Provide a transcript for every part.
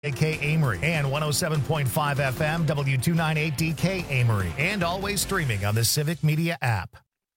DK Amory and 107.5 FM W298 DK Amory, and always streaming on the Civic Media app.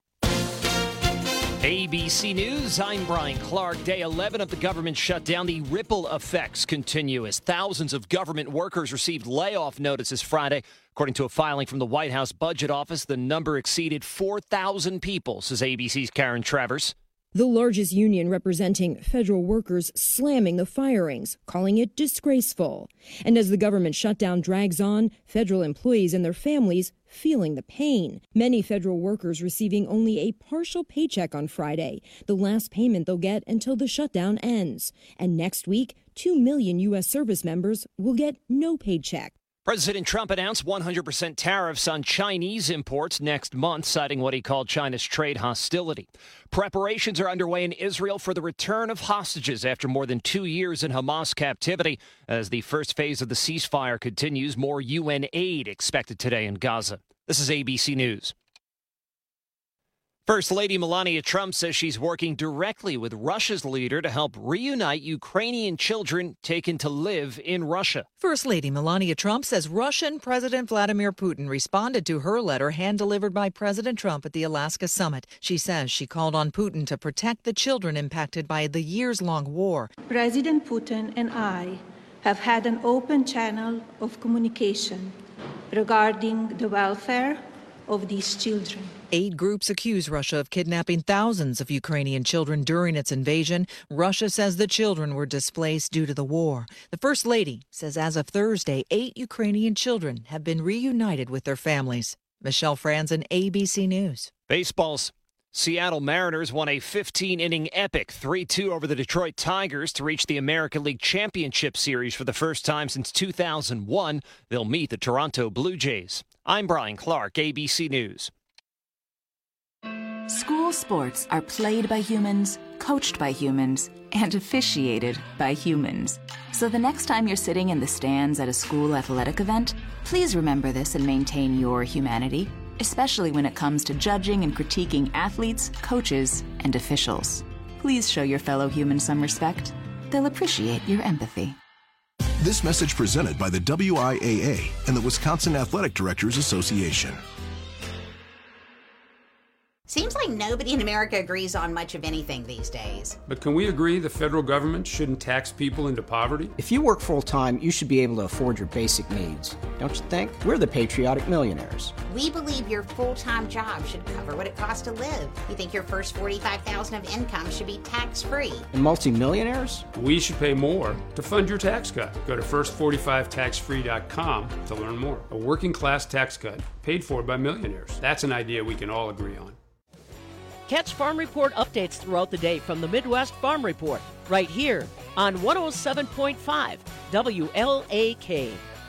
ABC News, I'm Brian Clark. Day 11 of the government shutdown. The ripple effects continue as thousands of government workers received layoff notices Friday. According to a filing from the White House Budget Office, the number exceeded 4,000 people, says ABC's Karen Travers. The largest union representing federal workers slamming the firings, calling it disgraceful. And as the government shutdown drags on, federal employees and their families feeling the pain. Many federal workers receiving only a partial paycheck on Friday, the last payment they'll get until the shutdown ends. And next week, 2 million U.S. service members will get no paycheck. President Trump announced 100% tariffs on Chinese imports next month, citing what he called China's trade hostility. Preparations are underway in Israel for the return of hostages after more than 2 years in Hamas captivity. As the first phase of the ceasefire continues, more UN aid expected today in Gaza. This is ABC News. First Lady Melania Trump says she's working directly with Russia's leader to help reunite Ukrainian children taken to live in Russia. First Lady Melania Trump says Russian President Vladimir Putin responded to her letter hand-delivered by President Trump at the Alaska summit. She says she called on Putin to protect the children impacted by the years-long war. President Putin and I have had an open channel of communication regarding the welfare of these children. Aid groups accuse Russia of kidnapping thousands of Ukrainian children during its invasion. Russia says the children were displaced due to the war. The First Lady says as of Thursday, 8 Ukrainian children have been reunited with their families. Michelle Franzen, ABC News. Baseball's Seattle Mariners won a 15-inning epic 3-2 over the Detroit Tigers to reach the American League Championship Series for the first time since 2001. They'll meet the Toronto Blue Jays. I'm Brian Clark, ABC News. School sports are played by humans, coached by humans, and officiated by humans. So the next time you're sitting in the stands at a school athletic event, please remember this and maintain your humanity, especially when it comes to judging and critiquing athletes, coaches, and officials. Please show your fellow humans some respect. They'll appreciate your empathy. This message presented by the WIAA and the Wisconsin Athletic Directors Association. Seems like nobody in America agrees on much of anything these days. But can we agree the federal government shouldn't tax people into poverty? If you work full-time, you should be able to afford your basic needs. Don't you think? We're the patriotic millionaires. We believe your full-time job should cover what it costs to live. We think your first $45,000 of income should be tax-free. And multimillionaires? We should pay more to fund your tax cut. Go to first45taxfree.com to learn more. A working-class tax cut paid for by millionaires. That's an idea we can all agree on. Catch Farm Report updates throughout the day from the Midwest Farm Report, right here on 107.5 WLAK.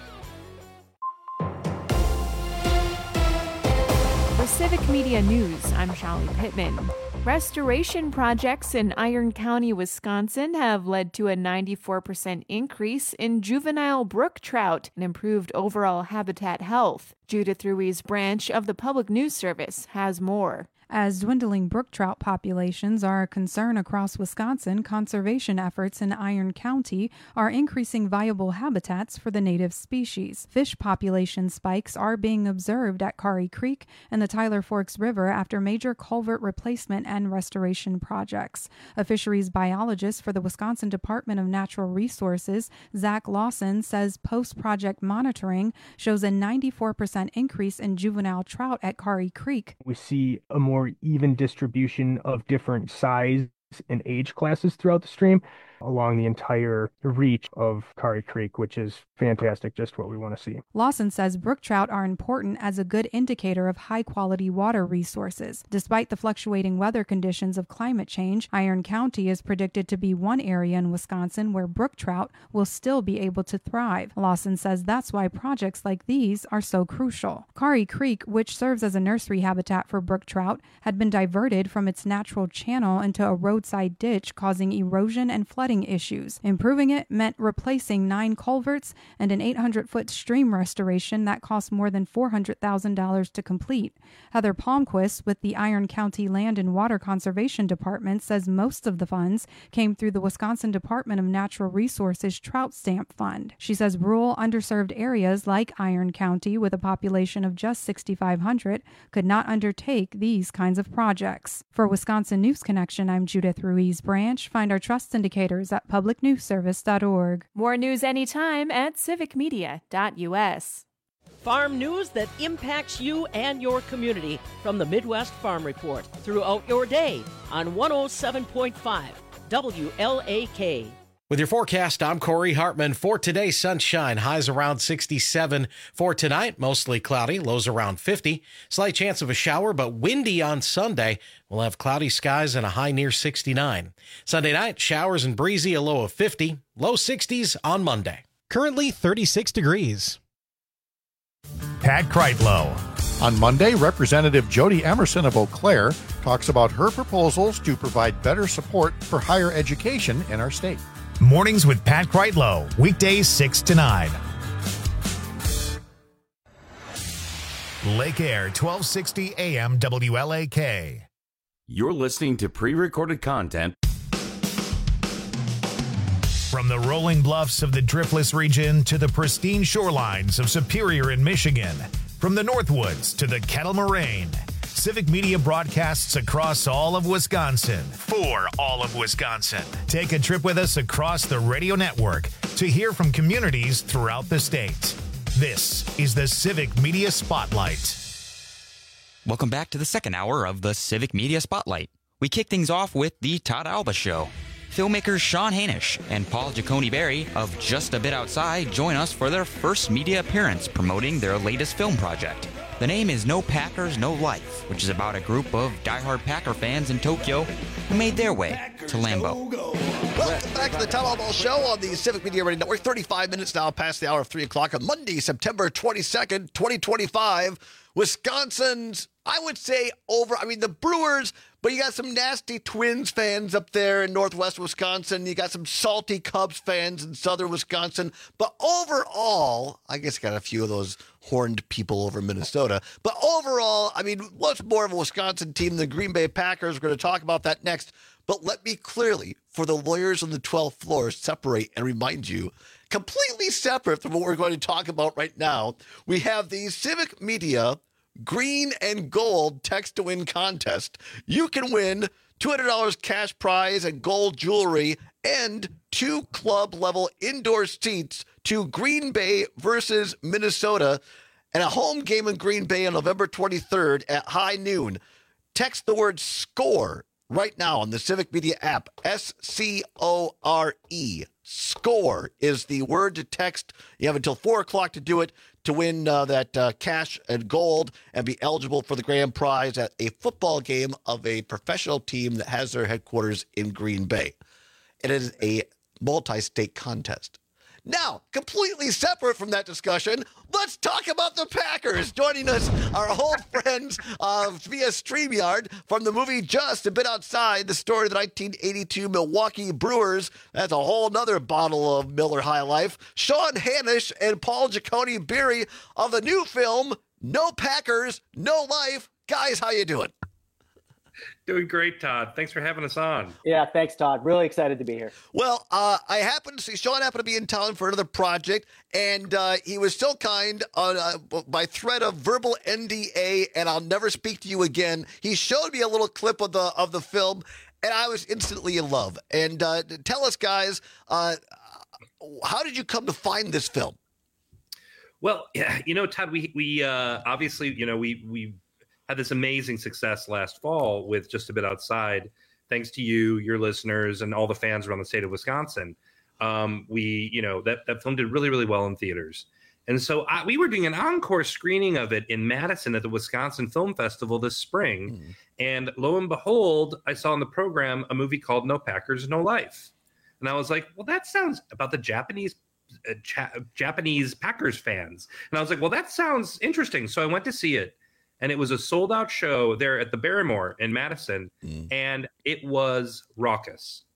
For Civic Media News, I'm Shallie Pittman. Restoration projects in Iron County, Wisconsin have led to a 94% increase in juvenile brook trout and improved overall habitat health. Judith Ruiz Branch of the Public News Service has more. As dwindling brook trout populations are a concern across Wisconsin, conservation efforts in Iron County are increasing viable habitats for the native species. Fish population spikes are being observed at Kari Creek and the Tyler Forks River after major culvert replacement and restoration projects. A fisheries biologist for the Wisconsin Department of Natural Resources, Zach Lawson, says post-project monitoring shows a 94% increase in juvenile trout at Kari Creek. We see a more even distribution of different size and age classes throughout the stream along the entire reach of Kari Creek, which is fantastic, just what we want to see. Lawson says brook trout are important as a good indicator of high-quality water resources. Despite the fluctuating weather conditions of climate change, Iron County is predicted to be one area in Wisconsin where brook trout will still be able to thrive. Lawson says that's why projects like these are so crucial. Kari Creek, which serves as a nursery habitat for brook trout, had been diverted from its natural channel into a roadside ditch, causing erosion and flooding flooding issues. Improving it meant replacing 9 culverts and an 800-foot stream restoration that cost more than $400,000 to complete. Heather Palmquist with the Iron County Land and Water Conservation Department says most of the funds came through the Wisconsin Department of Natural Resources Trout Stamp Fund. She says rural, underserved areas like Iron County, with a population of just 6,500, could not undertake these kinds of projects. For Wisconsin News Connection, I'm Judith Ruiz Branch. Find our trust indicators at publicnewsservice.org. More news anytime at civicmedia.us. Farm news that impacts you and your community from the Midwest Farm Report throughout your day on 107.5 WLAK. With your forecast, I'm Corey Hartman. For today, sunshine, highs around 67. For tonight, mostly cloudy, lows around 50. Slight chance of a shower, but windy on Sunday. We'll have cloudy skies and a high near 69. Sunday night, showers and breezy, a low of 50. Low 60s on Monday. Currently 36 degrees. Pat Kreitlow. On Monday, Representative Jody Emerson of Eau Claire talks about her proposals to provide better support for higher education in our state. Mornings with Pat Kreitlow, weekdays 6 to 9. Lake Air, 1260 AM WLAK. You're listening to pre-recorded content. From the rolling bluffs of the Driftless region to the pristine shorelines of Superior in Michigan, from the Northwoods to the Kettle Moraine, Civic Media broadcasts across all of Wisconsin for all of Wisconsin. Take a trip with us across the radio network to hear from communities throughout the state. This is the Civic Media Spotlight. Welcome back to the second hour of the Civic Media Spotlight. We kick things off with the Todd Alba Show. Filmmakers Sean Hanisch and Paul Giacone Berry of Just a Bit Outside join us for their first media appearance promoting their latest film project. The name is No Packers, No Life, which is about a group of diehard Packer fans in Tokyo who made their way to Lambeau. Welcome back to the Todd Alba Show on the Civic Media Radio Network. 35 minutes now past the hour of 3 o'clock on Monday, September 22nd, 2025. Wisconsin's, I would say, the Brewers, but you got some nasty Twins fans up there in northwest Wisconsin. You got some salty Cubs fans in southern Wisconsin. But overall, I guess got a few of those horned people over in Minnesota. But overall, what's more of a Wisconsin team than the Green Bay Packers? We're going to talk about that next. But let me clearly, for the lawyers on the 12th floor, separate and remind you, completely separate from what we're going to talk about right now, we have the Civic Media Green and Gold Text to Win contest. You can win $200 cash prize and gold jewelry and 2 club-level indoor seats to Green Bay versus Minnesota and a home game in Green Bay on November 23rd at high noon. Text the word SCORE right now on the Civic Media app, SCORE. SCORE is the word to text. You have until 4 o'clock to do it to win that cash and gold and be eligible for the grand prize at a football game of a professional team that has their headquarters in Green Bay. It is a multi-state contest. Now, completely separate from that discussion, let's talk about the Packers. Joining us, our old friends via StreamYard from the movie Just a Bit Outside, the story of the 1982 Milwaukee Brewers. That's a whole nother bottle of Miller High Life. Sean Hanisch and Paul Giacone Berry of the new film, No Packers, No Life. Guys, how you doing? Doing great, Todd. Thanks for having us on. Yeah, thanks, Todd. Really excited to be here. Well, I happened to see Sean happened to be in town for another project, and he was so kind by threat of verbal NDA, and I'll never speak to you again. He showed me a little clip of the film, and I was instantly in love. And tell us, guys, how did you come to find this film? Well, Todd, we obviously, we had this amazing success last fall with Just a Bit Outside, thanks to you, your listeners, and all the fans around the state of Wisconsin. That film did really, really well in theaters. And so we were doing an encore screening of it in Madison at the Wisconsin Film Festival this spring. And lo and behold, I saw in the program a movie called No Packers, No Life. And I was like, well, that sounds about the Japanese Packers fans. And I was like, well, that sounds interesting. So I went to see it. And it was a sold-out show there at the Barrymore in Madison, and it was raucous.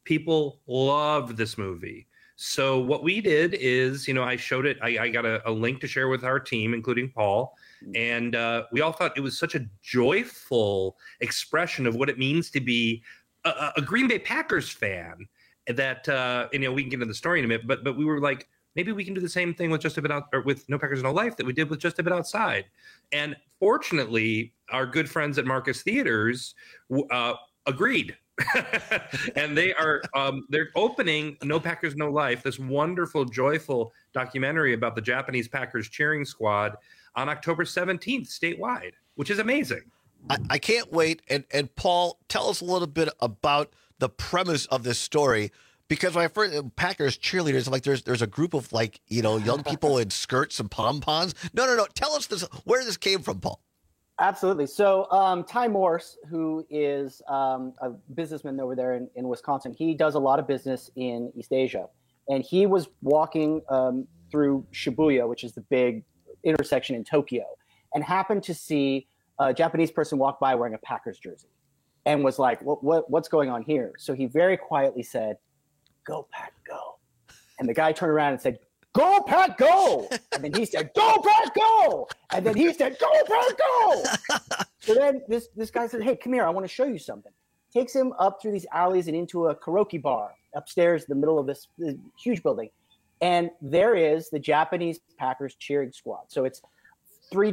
People loved this movie. So what we did is, I showed it. I got a link to share with our team, including Paul. And we all thought it was such a joyful expression of what it means to be a Green Bay Packers fan that, we can get into the story in a minute, but we were like, maybe we can do the same thing with with No Packers No Life that we did with Just a Bit Outside. And fortunately, our good friends at Marcus Theaters agreed. And they're opening No Packers No Life, this wonderful, joyful documentary about the Japanese Packers cheering squad, on October 17th statewide, which is amazing. I can't wait. And Paul, tell us a little bit about the premise of this story. Because when I first Packers cheerleaders, like there's a group of young people in skirts and pom-poms. No. Tell us where this came from, Paul. Absolutely. So Ty Morse, who is a businessman over there in Wisconsin, he does a lot of business in East Asia. And he was walking through Shibuya, which is the big intersection in Tokyo, and happened to see a Japanese person walk by wearing a Packers jersey and was like, what's going on here? So he very quietly said, "Go Pack, go." And the guy turned around and said, "Go Pack, go." And then he said, "Go Pack, go." And then he said, "Go Pack, go." So then this guy said, "Hey, come here. I want to show you something." Takes him up through these alleys and into a karaoke bar upstairs in the middle of this huge building. And there is the Japanese Packers cheering squad. So it's 4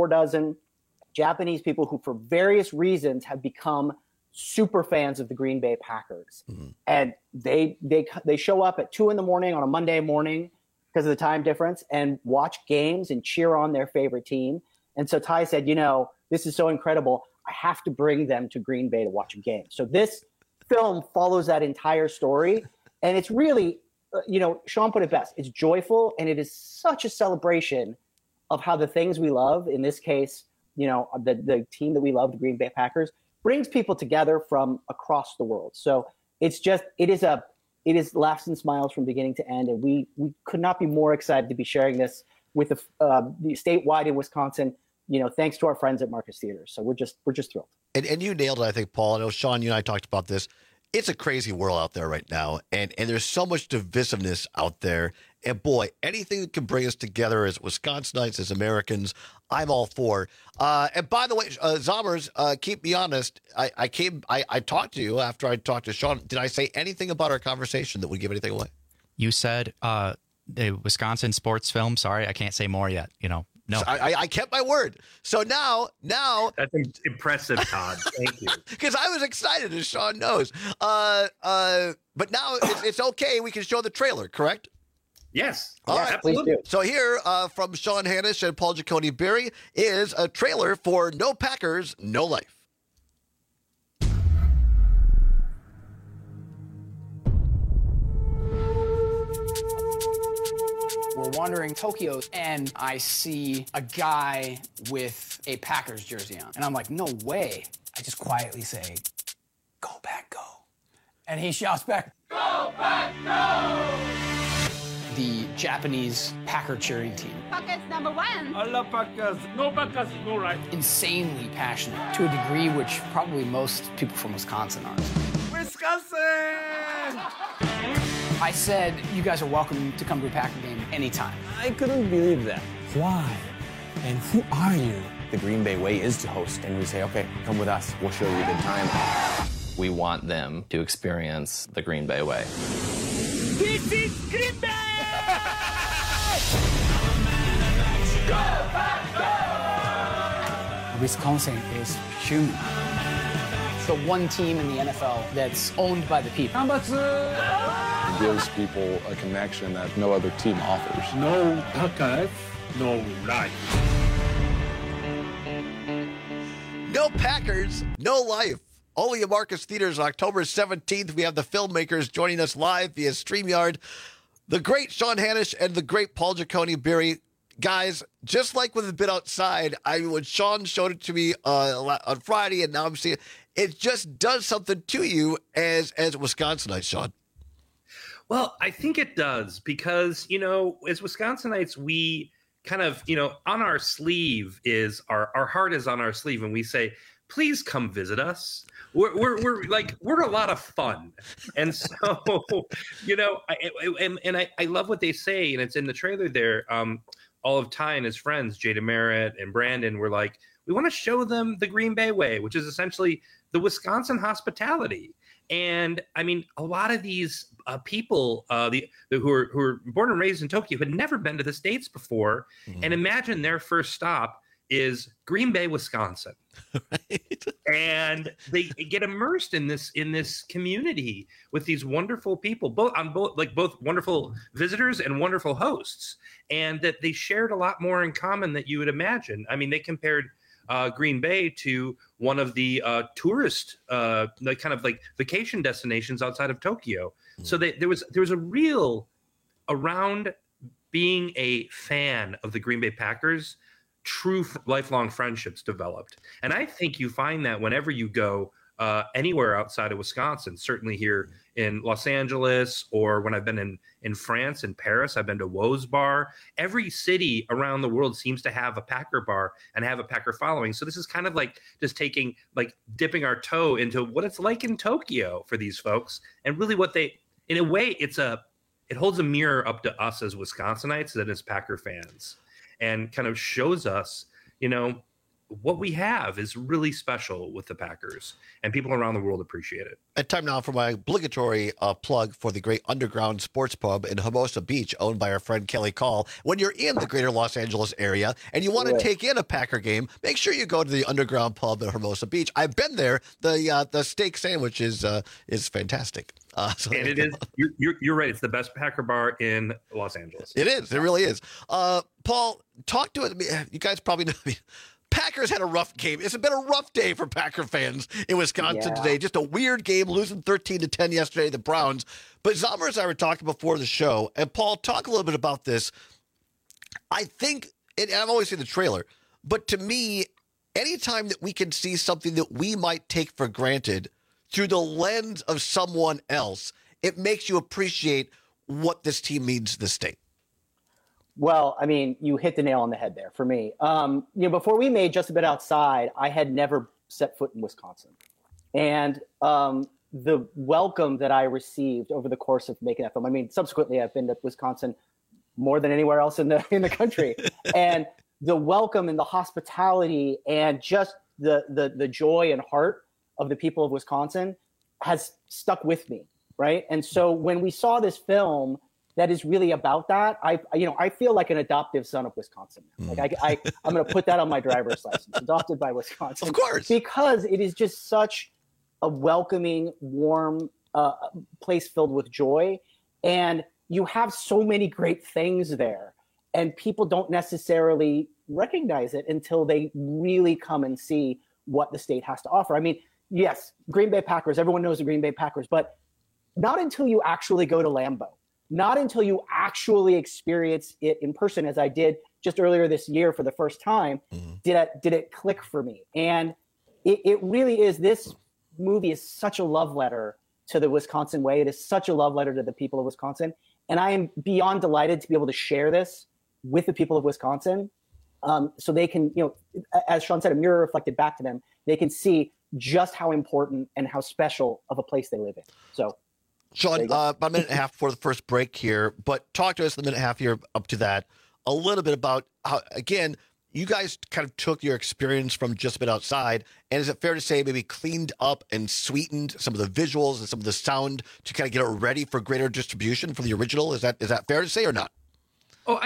Japanese people who, for various reasons, have become super fans of the Green Bay Packers. Mm-hmm. And they show up at 2 a.m. on a Monday morning because of the time difference and watch games and cheer on their favorite team. And so Ty said, this is so incredible. I have to bring them to Green Bay to watch a game. So this film follows that entire story. And it's really, Sean put it best. It's joyful, and it is such a celebration of how the things we love, in this case, the team that we love, the Green Bay Packers, brings people together from across the world. So it is laughs and smiles from beginning to end. And we could not be more excited to be sharing this with the statewide in Wisconsin, thanks to our friends at Marcus Theaters. So we're just thrilled. And you nailed it, I think, Paul. I know, Sean, you and I talked about this. It's a crazy world out there right now. And there's so much divisiveness out there. And boy, anything that can bring us together as Wisconsinites, as Americans, I'm all for. And by the way, Zommers, keep me honest. I talked to you after I talked to Sean. Did I say anything about our conversation that would give anything away? You said the Wisconsin sports film. Sorry, I can't say more yet. No, so I kept my word. So now that's impressive, Todd. Thank you. Because I was excited, as Sean knows. But now it's okay. We can show the trailer, correct? Yes. All right. Absolutely. Please do. So here from Sean Hanish and Paul Giacone Berry is a trailer for No Packers, No Life. We're wandering Tokyo, and I see a guy with a Packers jersey on. And I'm like, no way. I just quietly say, "Go Pack, go." And he shouts back, "Go Pack, go!" The Japanese Packer cheering team. Packers number 1. I love Packers. No Packers, no right. Insanely passionate, to a degree which probably most people from Wisconsin aren't. Wisconsin! I said, you guys are welcome to come to a Packer game anytime. I couldn't believe that. Why? And who are you? The Green Bay way is to host, and we say, okay, come with us. We'll show you a good time. We want them to experience the Green Bay way. This is Green Bay! Go, Pack, go! Wisconsin is human. It's the one team in the NFL that's owned by the people. It gives people a connection that no other team offers. No Packers, no life. No Packers, no life. Only at Marcus Theaters on October 17th. We have the filmmakers joining us live via StreamYard. The great Sean Hanish and the great Paul Giacone Berry. Guys, just like with A Bit Outside, when Sean showed it to me on Friday, and now I'm seeing it just does something to you as Wisconsinites, Sean. Well, I think it does because, as Wisconsinites, we kind of, on our sleeve is our heart is on our sleeve. And we say, please come visit us. We're a lot of fun. And so, I love what they say, and it's in the trailer there. All of Ty and his friends, Jada Merritt and Brandon, were like, we want to show them the Green Bay way, which is essentially the Wisconsin hospitality. And I mean, a lot of these people who are born and raised in Tokyo had never been to the States before. Mm-hmm. And imagine their first stop is Green Bay, Wisconsin. Right. And they get immersed in this community with these wonderful people, both wonderful visitors and wonderful hosts, and that they shared a lot more in common than you would imagine. I mean, they compared Green Bay to one of the tourist kind of like vacation destinations outside of Tokyo. Mm-hmm. So there was a real, around being a fan of the Green Bay Packers, true lifelong friendships developed. And I think you find that whenever you go anywhere outside of Wisconsin, certainly here in Los Angeles, or when I've been in France, in Paris, I've been to Woe's Bar. Every city around the world seems to have a Packer bar and have a Packer following. So this is kind of like just dipping our toe into what it's like in Tokyo for these folks. And really in a way, it holds a mirror up to us as Wisconsinites and as Packer fans, and kind of shows us, what we have is really special with the Packers, and people around the world appreciate it. And time now for my obligatory plug for the great Underground Sports Pub in Hermosa Beach, owned by our friend Kelly Call. When you're in the greater Los Angeles area and you want to take in a Packer game, make sure you go to the Underground Pub in Hermosa Beach. I've been there. The steak sandwich is fantastic. And it is. You're right. It's the best Packer bar in Los Angeles. It is. It really is. Paul, talk to it. You guys probably know. Packers had a rough game. It's been a rough day for Packer fans in Wisconsin today. Just a weird game, losing 13-10 yesterday to the Browns. But Zomer and I were talking before the show, and Paul, talk a little bit about this. I think, and I've always seen the trailer, but to me, anytime that we can see something that we might take for granted through the lens of someone else, it makes you appreciate what this team means to the state. Well, I mean, you hit the nail on the head there for me. Before we made Just a Bit Outside, I had never set foot in Wisconsin. And the welcome that I received over the course of making that film, I mean, subsequently I've been to Wisconsin more than anywhere else in the country. And the welcome and the hospitality and just the joy and heart of the people of Wisconsin has stuck with me, right? And so when we saw this film that is really about that, I feel like an adoptive son of Wisconsin. Like I'm going to put that on my driver's license, adopted by Wisconsin. Of course. Because it is just such a welcoming, warm place filled with joy. And you have so many great things there. And people don't necessarily recognize it until they really come and see what the state has to offer. I mean, yes, Green Bay Packers, everyone knows the Green Bay Packers, but not until you actually go to Lambeau. Not until you actually experience it in person, as I did just earlier this year for the first time, did it click for me. And it really is. This movie is such a love letter to the Wisconsin way. It is such a love letter to the people of Wisconsin. And I am beyond delighted to be able to share this with the people of Wisconsin, so they can, as Sean said, a mirror reflected back to them. They can see just how important and how special of a place they live in. So, Sean, about a minute and a half before the first break here, but talk to us in the minute and a half here up to that a little bit about how, again, you guys kind of took your experience from Just a Bit Outside, and is it fair to say maybe cleaned up and sweetened some of the visuals and some of the sound to kind of get it ready for greater distribution from the original? Is that fair to say or not? Oh,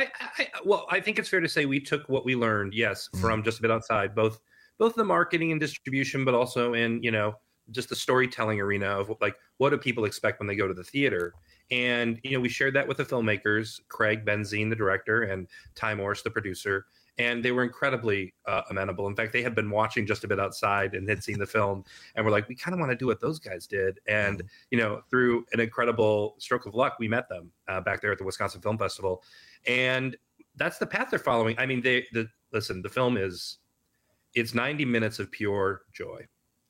I think it's fair to say we took what we learned, yes, from Just a Bit Outside, both the marketing and distribution, but also in, just the storytelling arena of like, what do people expect when they go to the theater? And, we shared that with the filmmakers, Craig Benzine, the director, and Ty Morris, the producer, and they were incredibly amenable. In fact, they had been watching Just a Bit Outside and had seen the film and were like, we kind of want to do what those guys did. And, through an incredible stroke of luck, we met them back there at the Wisconsin Film Festival. And that's the path they're following. I mean, listen, the film it's 90 minutes of pure joy.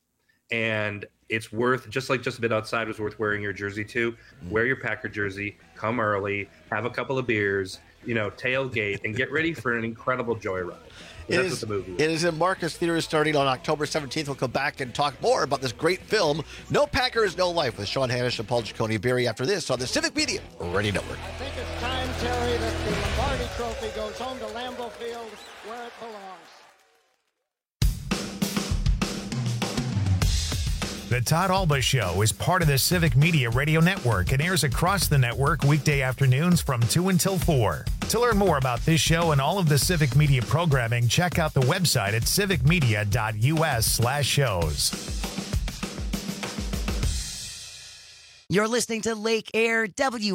And it's worth, just like Just a Bit Outside was worth wearing your jersey to, wear your Packer jersey, come early, have a couple of beers, tailgate and get ready for an incredible joyride. That's what the movie is. It is in Marcus Theaters starting on October 17th. We'll come back and talk more about this great film, No Packers, No Life, with Sean Hanish and Paul Giacone Berry after this on the Civic Media Radio Network. I think it's time, Terry, that the Lombardi Trophy goes home to Lambeau Field where it belongs. The Todd Alba Show is part of the Civic Media Radio Network and airs across the network weekday afternoons from 2 until 4. To learn more about this show and all of the Civic Media programming, check out the website at civicmedia.us/shows. You're listening to Lake Air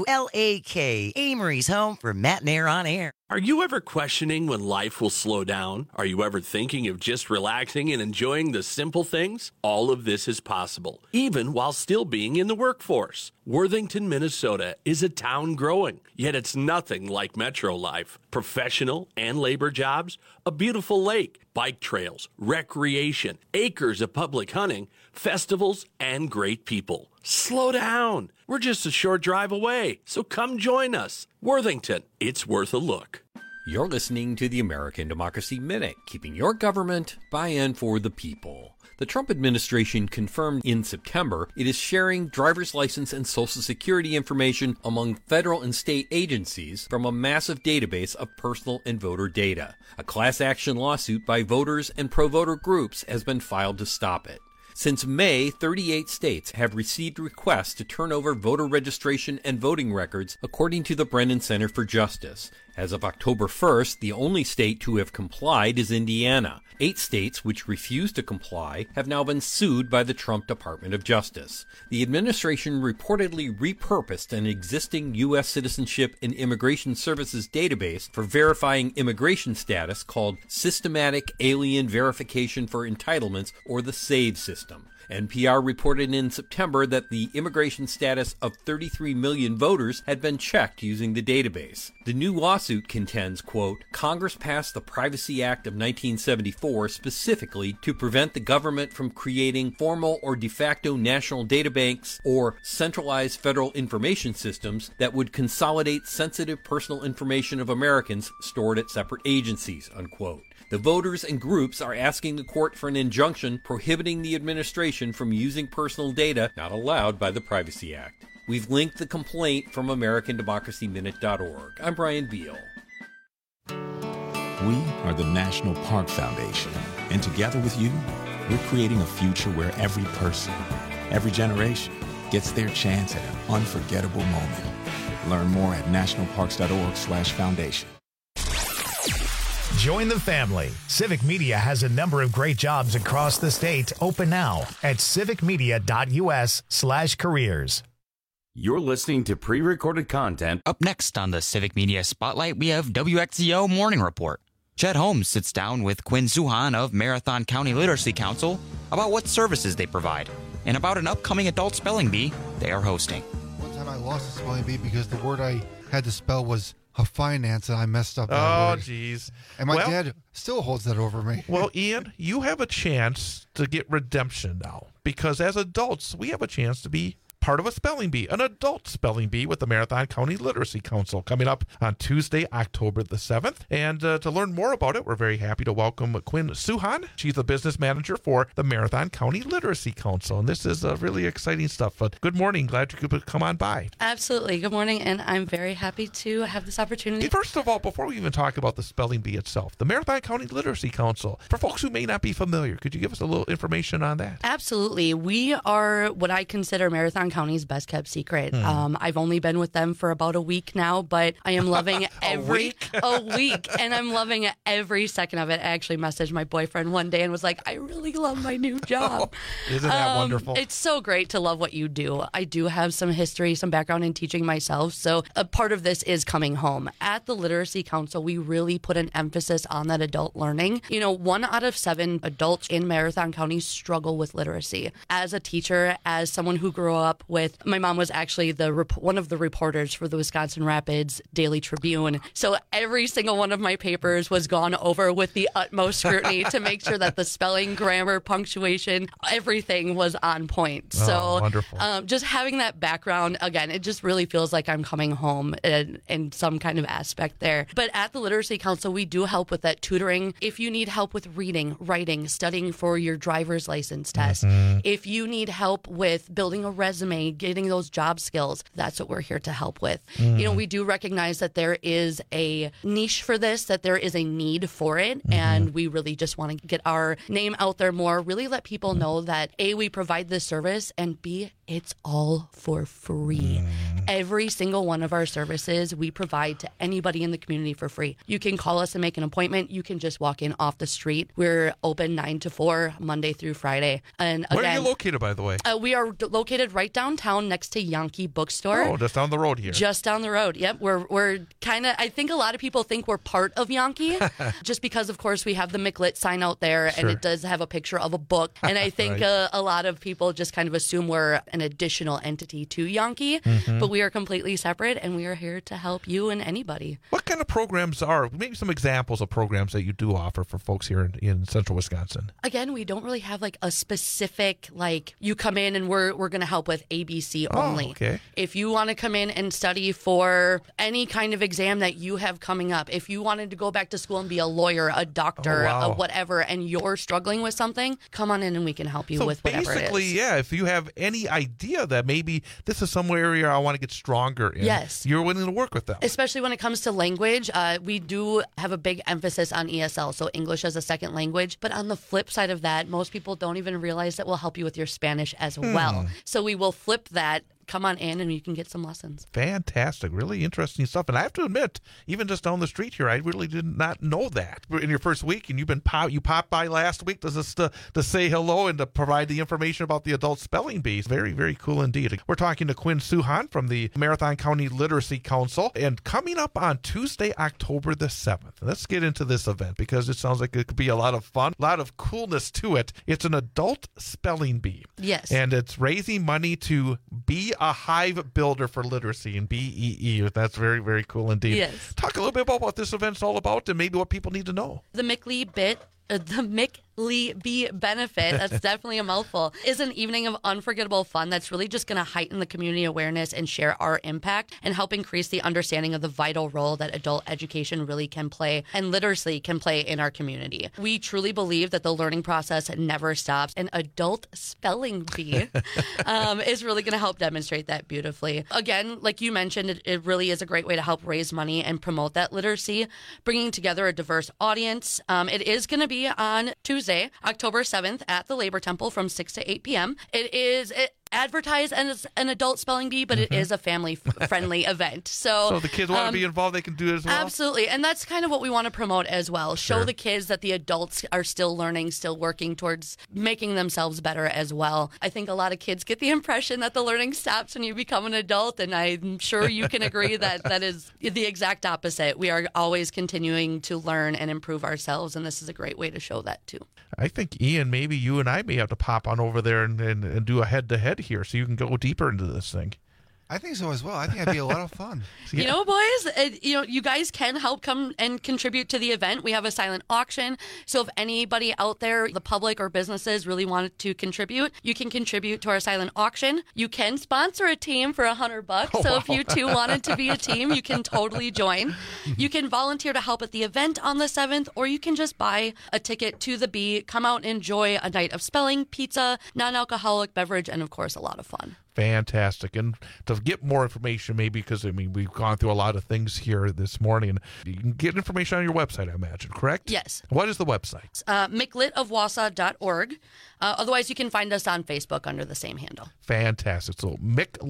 WLAK, Amory's home for Matt and Air on Air. Are you ever questioning when life will slow down? Are you ever thinking of just relaxing and enjoying the simple things? All of this is possible, even while still being in the workforce. Worthington, Minnesota is a town growing, yet it's nothing like metro life. Professional and labor jobs, a beautiful lake, bike trails, recreation, acres of public hunting, festivals, and great people. Slow down. We're just a short drive away, so come join us. Worthington, it's worth a look. You're listening to the American Democracy Minute, keeping your government by and for the people. The Trump administration confirmed in September it is sharing driver's license and Social Security information among federal and state agencies from a massive database of personal and voter data. A class action lawsuit by voters and pro-voter groups has been filed to stop it. Since May, 38 states have received requests to turn over voter registration and voting records, according to the Brennan Center for Justice. As of October 1st, the only state to have complied is Indiana. 8 states which refused to comply have now been sued by the Trump Department of Justice. The administration reportedly repurposed an existing U.S. Citizenship and Immigration Services database for verifying immigration status called Systematic Alien Verification for Entitlements, or the SAVE system. NPR reported in September that the immigration status of 33 million voters had been checked using the database. The new lawsuit contends, quote, Congress passed the Privacy Act of 1974 specifically to prevent the government from creating formal or de facto national databanks or centralized federal information systems that would consolidate sensitive personal information of Americans stored at separate agencies, unquote. The voters and groups are asking the court for an injunction prohibiting the administration from using personal data not allowed by the Privacy Act. We've linked the complaint from AmericanDemocracyMinute.org. I'm Brian Beal. We are the National Park Foundation, and together with you, we're creating a future where every person, every generation, gets their chance at an unforgettable moment. Learn more at nationalparks.org/foundation. Join the family. Civic Media has a number of great jobs across the state open now at civicmedia.us/careers. You're listening to pre-recorded content. Up next on the Civic Media Spotlight, we have WXZO Morning Report. Chet Holmes sits down with Quinn Suhan of Marathon County Literacy Council about what services they provide and about an upcoming adult spelling bee they are hosting. One time I lost a spelling bee because the word I had to spell was finance, and I messed up. Oh, geez. And my dad still holds that over me. Well, Ian, you have a chance to get redemption now, because as adults, we have a chance to be part of a spelling bee, an adult spelling bee with the Marathon County Literacy Council coming up on Tuesday, October the 7th. And to learn more about it, we're very happy to welcome Quinn Suhan. She's the business manager for the Marathon County Literacy Council. And this is really exciting stuff. But good morning. Glad you could come on by. Absolutely. Good morning. And I'm very happy to have this opportunity. First of all, before we even talk about the spelling bee itself, the Marathon County Literacy Council, for folks who may not be familiar, could you give us a little information on that? Absolutely. We are what I consider Marathon County's best kept secret. I've only been with them for about a week now, but I am loving a week, and I'm loving every second of it. I actually messaged my boyfriend one day and was like, I really love my new job. Isn't that wonderful? It's so great to love what you do. I do have some history, some background in teaching myself, so a part of this is coming home. At the Literacy Council, we really put an emphasis on that adult learning. 1 out of 7 adults in Marathon County struggle with literacy. As a teacher, as someone who grew up with. My mom was actually one of the reporters for the Wisconsin Rapids Daily Tribune. So every single one of my papers was gone over with the utmost scrutiny to make sure that the spelling, grammar, punctuation, everything was on point. So wonderful. Just having that background, again, it just really feels like I'm coming home in some kind of aspect there. But at the Literacy Council, we do help with that tutoring. If you need help with reading, writing, studying for your driver's license test, if you need help with building a resume, getting those job skills, that's what we're here to help with. You know, we do recognize that there is a niche for this, that there is a need for it, and we really just want to get our name out there more, really let people know that A, we provide this service, and B, it's all for free. Every single one of our services we provide to anybody in the community for free. You can call us and make an appointment. You can just walk in off the street. We're open 9 to 4, Monday through Friday. And again, where are you located, by the way? We are located right downtown next to Yankee Bookstore. Oh, just down the road here. Just down the road. Yep. We're kind of, I think a lot of people think we're part of Yankee just because, of course, we have the McLit sign out there and it does have a picture of a book. And I think a lot of people just kind of assume we're an additional entity to Yankee, but we are completely separate and we are here to help you and anybody. What kind of programs are, maybe some examples of programs that you do offer for folks here in central Wisconsin? Again, we don't really have like a specific, like you come in and we're going to help with ABC only. Okay. If you want to come in and study for any kind of exam that you have coming up, if you wanted to go back to school and be a lawyer, a doctor, a whatever, and you're struggling with something, come on in and we can help you with whatever it is. Basically, yeah, if you have any idea that maybe this is some area I want to get stronger in, you're willing to work with them. Especially when it comes to language, we do have a big emphasis on ESL, so English as a second language. But on the flip side of that, most people don't even realize that we'll help you with your Spanish as well. So we will flip that. Come on in and you can get some lessons. Fantastic. Really interesting stuff. And I have to admit, even just down the street here, I really did not know that. In your first week, and you popped by last week to say hello and to provide the information about the adult spelling bee. Very, very cool indeed. We're talking to Quinn Suhan from the Marathon County Literacy Council. And coming up on Tuesday, October the 7th, let's get into this event because it sounds like it could be a lot of fun, a lot of coolness to it. It's an adult spelling bee. Yes. And it's raising money to be a hive builder for literacy and BEE. That's very, very cool indeed. Yes. Talk a little bit about what this event's all about and maybe what people need to know. The McLee Bee benefit, that's definitely a mouthful, is an evening of unforgettable fun that's really just going to heighten the community awareness and share our impact and help increase the understanding of the vital role that adult education really can play and literacy can play in our community. We truly believe that the learning process never stops, and adult spelling bee is really going to help demonstrate that beautifully. Again, like you mentioned, it really is a great way to help raise money and promote that literacy, bringing together a diverse audience. It is going to be on Tuesday, October 7th at the Labor Temple from 6 to 8 p.m. It is advertised as an adult spelling bee, but it is a family-friendly event. So the kids want to be involved, they can do it as well? Absolutely. And that's kind of what we want to promote as well. Show the kids that the adults are still learning, still working towards making themselves better as well. I think a lot of kids get the impression that the learning stops when you become an adult, and I'm sure you can agree that that is the exact opposite. We are always continuing to learn and improve ourselves, and this is a great way to show that too. I think, Ian, maybe you and I may have to pop on over there and do a head-to-head here so you can go deeper into this thing. I think so as well. I think that'd be a lot of fun. You know, boys, you guys can help come and contribute to the event. We have a silent auction. So if anybody out there, the public or businesses really wanted to contribute, you can contribute to our silent auction. You can sponsor a team for $100. So if you two wanted to be a team, you can totally join. You can volunteer to help at the event on the 7th, or you can just buy a ticket to the Bee, come out and enjoy a night of spelling, pizza, non-alcoholic beverage, and of course, a lot of fun. Fantastic. And to get more information, maybe, because, we've gone through a lot of things here this morning. You can get information on your website, I imagine, correct? Yes. What is the website? mclitofwausau.org. Otherwise, you can find us on Facebook under the same handle. Fantastic. So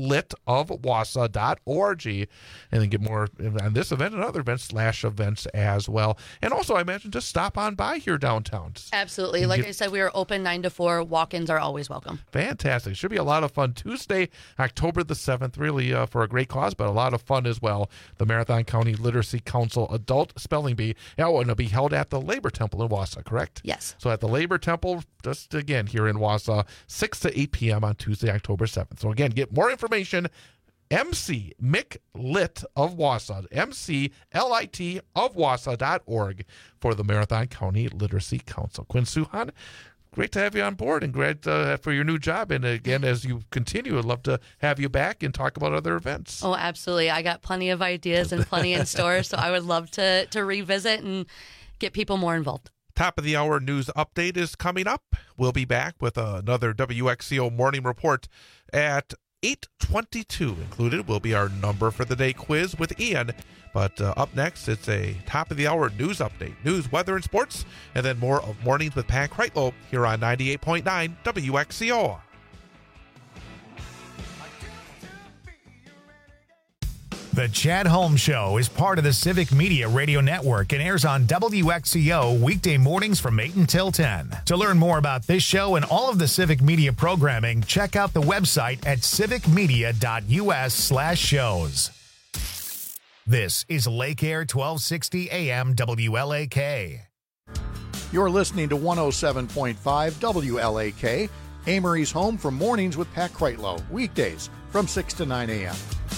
mclitofwausau.org, and then get more on this event and other events /events as well. And also, I imagine, just stop on by here downtown. Absolutely. Like I said, we are open 9 to 4. Walk-ins are always welcome. Fantastic. Should be a lot of fun. Tuesday, Tuesday, October the 7th, really for a great cause, but a lot of fun as well. The Marathon County Literacy Council Adult Spelling Bee. And it'll be held at the Labor Temple in Wausau, correct? Yes. So at the Labor Temple, just again here in Wausau, 6 to 8 p.m. on Tuesday, October 7th. So again, get more information. MC Mick Lit of Wausau, MCLIT of Wausau.org for the Marathon County Literacy Council. Quinn Suhan, great to have you on board and great for your new job. And again, as you continue, I'd love to have you back and talk about other events. Oh, absolutely. I got plenty of ideas and plenty in store, so I would love to revisit and get people more involved. Top of the hour news update is coming up. We'll be back with another WXCO morning report at 8:22. Included will be our number for the day quiz with Ian. But up next, it's a top of the hour news update, news, weather, and sports, and then more of Mornings with Pat Kreitlow here on 98.9 WXCO. The Chad Holmes Show is part of the Civic Media Radio Network and airs on WXCO weekday mornings from 8 until 10. To learn more about this show and all of the Civic Media programming, check out the website at civicmedia.us/shows. This is Lake Air 1260 AM WLAK. You're listening to 107.5 WLAK, Amory's home for Mornings with Pat Kreitlow, weekdays from 6 to 9 a.m.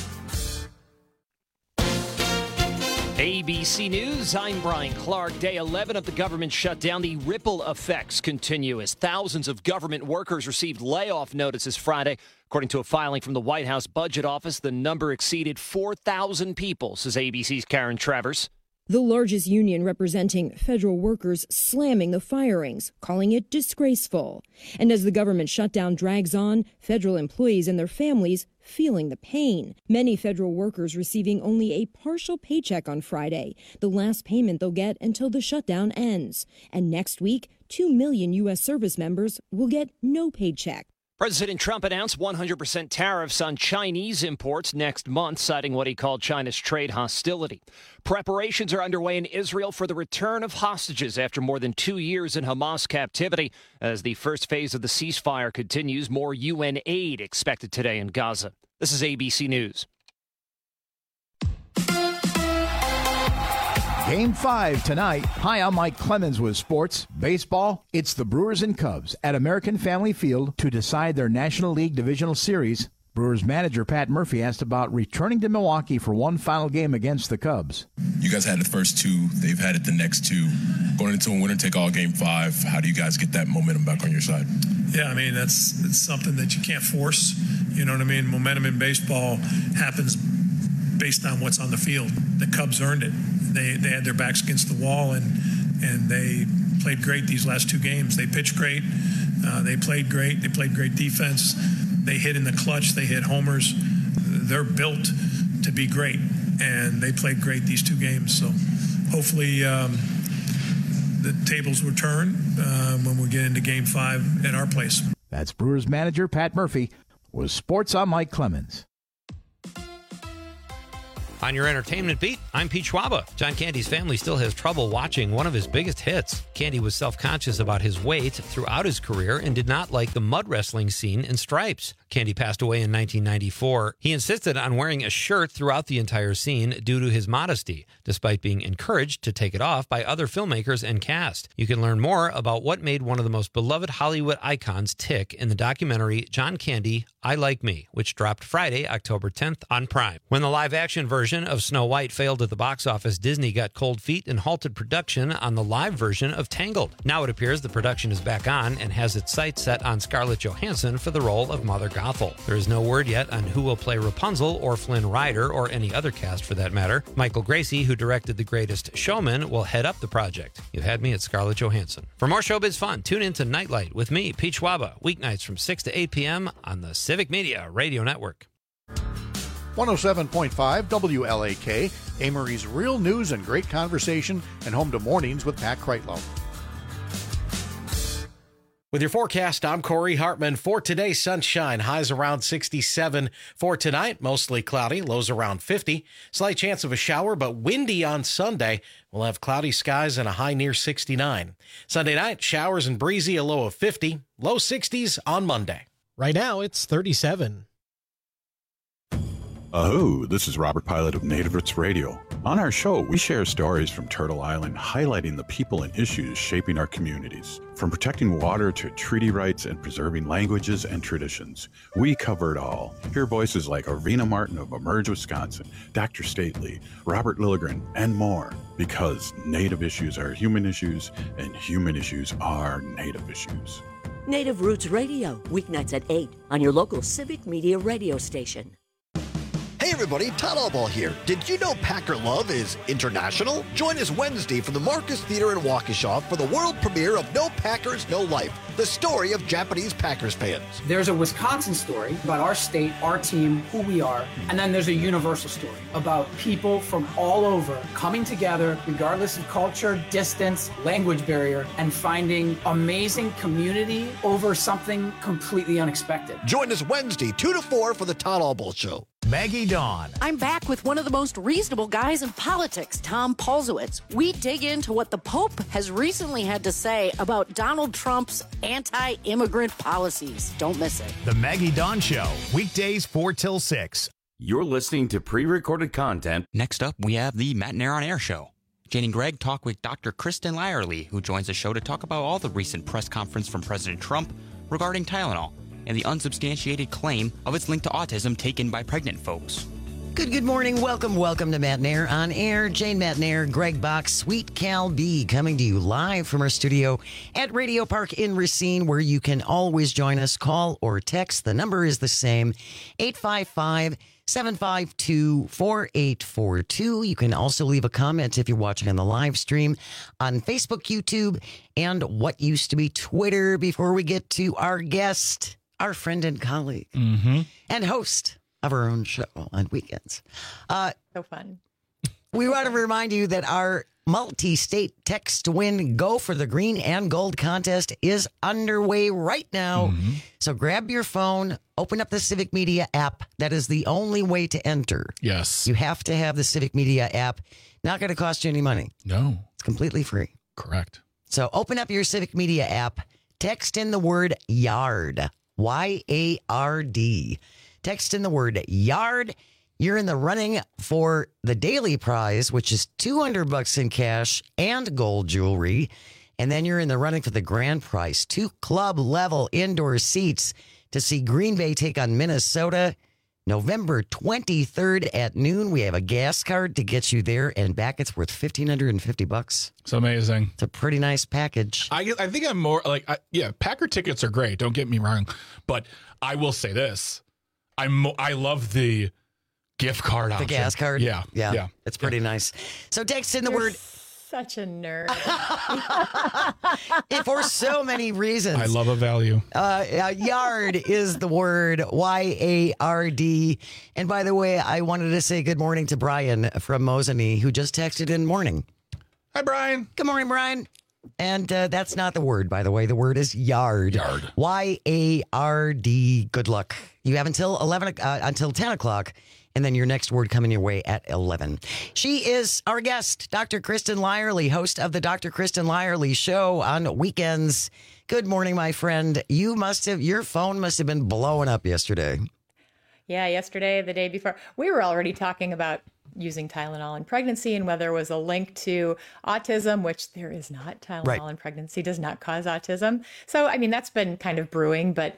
ABC News, I'm Brian Clark. Day 11 of the government shutdown. The ripple effects continue as thousands of government workers received layoff notices Friday. According to a filing from the White House Budget Office, the number exceeded 4,000 people, says ABC's Karen Travers. The largest union representing federal workers slamming the firings, calling it disgraceful. And as the government shutdown drags on, federal employees and their families feeling the pain. Many federal workers receiving only a partial paycheck on Friday, the last payment they'll get until the shutdown ends. And next week, 2 million U.S. service members will get no paycheck. President Trump announced 100% tariffs on Chinese imports next month, citing what he called China's trade hostility. Preparations are underway in Israel for the return of hostages after more than 2 years in Hamas captivity. As the first phase of the ceasefire continues, more UN aid expected today in Gaza. This is ABC News. Game 5 tonight. Hi, I'm Mike Clemens with sports. Baseball, it's the Brewers and Cubs at American Family Field to decide their National League Divisional Series. Brewers manager Pat Murphy asked about returning to Milwaukee for one final game against the Cubs. You guys had the first two. They've had it the next two. Going into a winner-take-all Game 5, how do you guys get that momentum back on your side? Yeah, I mean, it's something that you can't force. You know what I mean? Momentum in baseball happens based on what's on the field. The Cubs earned it. They had their backs against the wall, and they played great these last two games. They pitched great. They played great. They played great defense. They hit in the clutch. They hit homers. They're built to be great, and they played great these two games. So hopefully the tables will turn when we get into Game 5 at our place. That's Brewers manager Pat Murphy. With sports, I'm Mike Clemens. On your entertainment beat, I'm Pete Schwaba. John Candy's family still has trouble watching one of his biggest hits. Candy was self-conscious about his weight throughout his career and did not like the mud wrestling scene in Stripes. Candy passed away in 1994. He insisted on wearing a shirt throughout the entire scene due to his modesty, despite being encouraged to take it off by other filmmakers and cast. You can learn more about what made one of the most beloved Hollywood icons tick in the documentary John Candy, I Like Me, which dropped Friday, October 10th on Prime. When the live-action version of Snow White failed at the box office, Disney got cold feet and halted production on the live version of Tangled. Now it appears the production is back on and has its sights set on Scarlett Johansson for the role of Mother Gothel. There is no word yet on who will play Rapunzel or Flynn Rider or any other cast for that matter. Michael Gracie, who directed The Greatest Showman, will head up the project. You had me at Scarlett Johansson. For more showbiz fun, tune in to Nightlight with me, Pete Schwaba, weeknights from 6 to 8 p.m. on the Civic Media Radio Network. 107.5 WLAK, Amory's real news and great conversation, and home to Mornings with Pat Kreitlow. With your forecast, I'm Corey Hartman. For today, sunshine, highs around 67. For tonight, mostly cloudy, lows around 50. Slight chance of a shower, but windy on Sunday. We'll have cloudy skies and a high near 69. Sunday night, showers and breezy, a low of 50. Low 60s on Monday. Right now, it's 37. Aho, this is Robert Pilot of Native Roots Radio. On our show, we share stories from Turtle Island highlighting the people and issues shaping our communities. From protecting water to treaty rights and preserving languages and traditions, we cover it all. Hear voices like Arvina Martin of Emerge Wisconsin, Dr. Stately, Robert Lilligren, and more. Because Native issues are human issues, and human issues are Native issues. Native Roots Radio, weeknights at 8 on your local Civic Media radio station. Hey everybody, Todd Allball here. Did you know Packer Love is international? Join us Wednesday from the Marcus Theater in Waukesha for the world premiere of No Packers, No Life, the story of Japanese Packers fans. There's a Wisconsin story about our state, our team, who we are, and then there's a universal story about people from all over coming together, regardless of culture, distance, language barrier, and finding amazing community over something completely unexpected. Join us Wednesday, 2 to 4 for the Todd Allball Show. Maggie Dawn. I'm back with one of the most reasonable guys in politics, Tom Polzowitz. We dig into what the Pope has recently had to say about Donald Trump's anti-immigrant policies. Don't miss it. The Maggie Dawn Show, weekdays 4 till 6. You're listening to pre-recorded content. Next up, we have the Matt Nair on Air show. Jane and Greg talk with Dr. Kristen Lyerly, who joins the show to talk about all the recent press conference from President Trump regarding Tylenol and the unsubstantiated claim of its link to autism taken by pregnant folks. Good morning. Welcome to Matt Nair on Air. Jane Matt Nair, Greg Box, Sweet Cal B coming to you live from our studio at Radio Park in Racine, where you can always join us. Call or text. The number is the same, 855-752-4842. You can also leave a comment if you're watching on the live stream on Facebook, YouTube, and what used to be Twitter. Before we get to our guest, our friend and colleague and host of our own show on weekends. So fun. We want to remind you that our multi-state text to win Go for the Green and Gold contest is underway right now. So grab your phone, open up the Civic Media app. That is the only way to enter. Yes. You have to have the Civic Media app. Not going to cost you any money. No. It's completely free. Correct. So open up your Civic Media app, text in the word YARD, YARD. Text in the word YARD. You're in the running for the daily prize, which is $200 in cash and gold jewelry. And then you're in the running for the grand prize, 2 club level indoor seats to see Green Bay take on Minnesota November 23rd at noon. We have a gas card to get you there and back. It's worth $1,550. It's amazing. It's a pretty nice package. I think I'm more like, Packer tickets are great. Don't get me wrong. But I will say this. I love the gift card option. The gas card? Yeah. It's pretty nice. So text in the word. Such a nerd. For so many reasons. I love a value. Yard is the word, YARD. And by the way, I wanted to say good morning to Brian from Mosinee, who just texted in morning. Hi, Brian. Good morning, Brian. And that's not the word, by the way. The word is yard. Yard. YARD. Good luck. You have until 10 o'clock. And then your next word coming your way at 11. She is our guest, Dr. Kristen Lyerly, host of the Dr. Kristen Lyerly Show on weekends. Good morning, my friend. Your phone must have been blowing up yesterday. Yeah, yesterday, the day before, we were already talking about using Tylenol in pregnancy and whether there was a link to autism, which there is not. Tylenol in pregnancy does not cause autism. So, I mean, that's been kind of brewing, but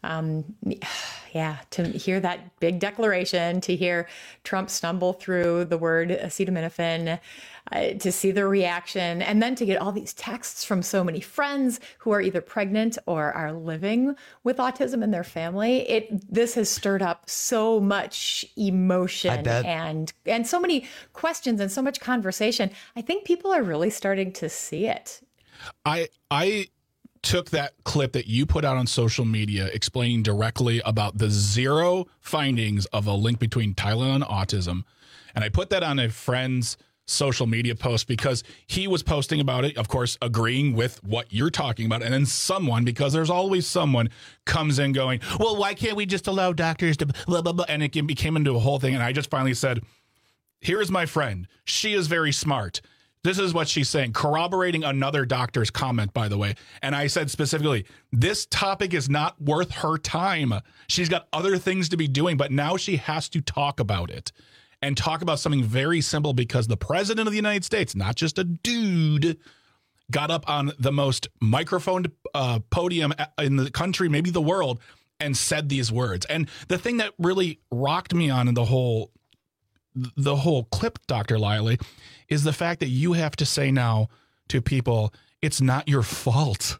to hear that big declaration, to hear Trump stumble through the word acetaminophen, to see the reaction, and then to get all these texts from so many friends who are either pregnant or are living with autism in their family. This has stirred up so much emotion and so many questions and so much conversation. I think people are really starting to see it. I took that clip that you put out on social media explaining directly about the 0 findings of a link between Tylenol and autism, and I put that on a friend's social media post because he was posting about it, of course, agreeing with what you're talking about, and then someone, because there's always someone, comes in going, well, why can't we just allow doctors to blah, blah, blah, and it became into a whole thing, and I just finally said, here is my friend. She is very smart. This is what she's saying, corroborating another doctor's comment, by the way. And I said specifically, this topic is not worth her time. She's got other things to be doing, but now she has to talk about it and talk about something very simple because the president of the United States, not just a dude, got up on the most microphoned podium in the country, maybe the world, and said these words. And the thing that really rocked me on in the whole clip, Dr. Liley, is the fact that you have to say now to people, it's not your fault.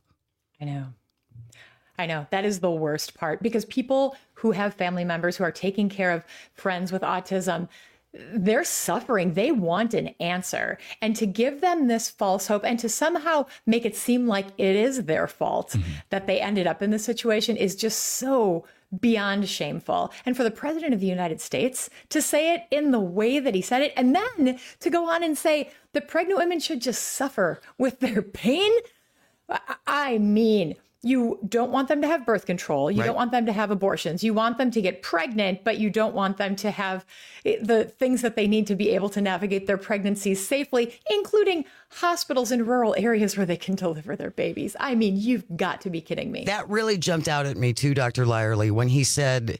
I know. That is the worst part, because people who have family members who are taking care of friends with autism, they're suffering. They want an answer. And to give them this false hope and to somehow make it seem like it is their fault that they ended up in this situation is just so beyond shameful. And for the president of the United States to say it in the way that he said it, and then to go on and say that pregnant women should just suffer with their pain. I mean, you don't want them to have birth control. You don't want them to have abortions. You want them to get pregnant, but you don't want them to have the things that they need to be able to navigate their pregnancies safely, including hospitals in rural areas where they can deliver their babies. I mean, you've got to be kidding me. That really jumped out at me too, Dr. Lyerly, when he said,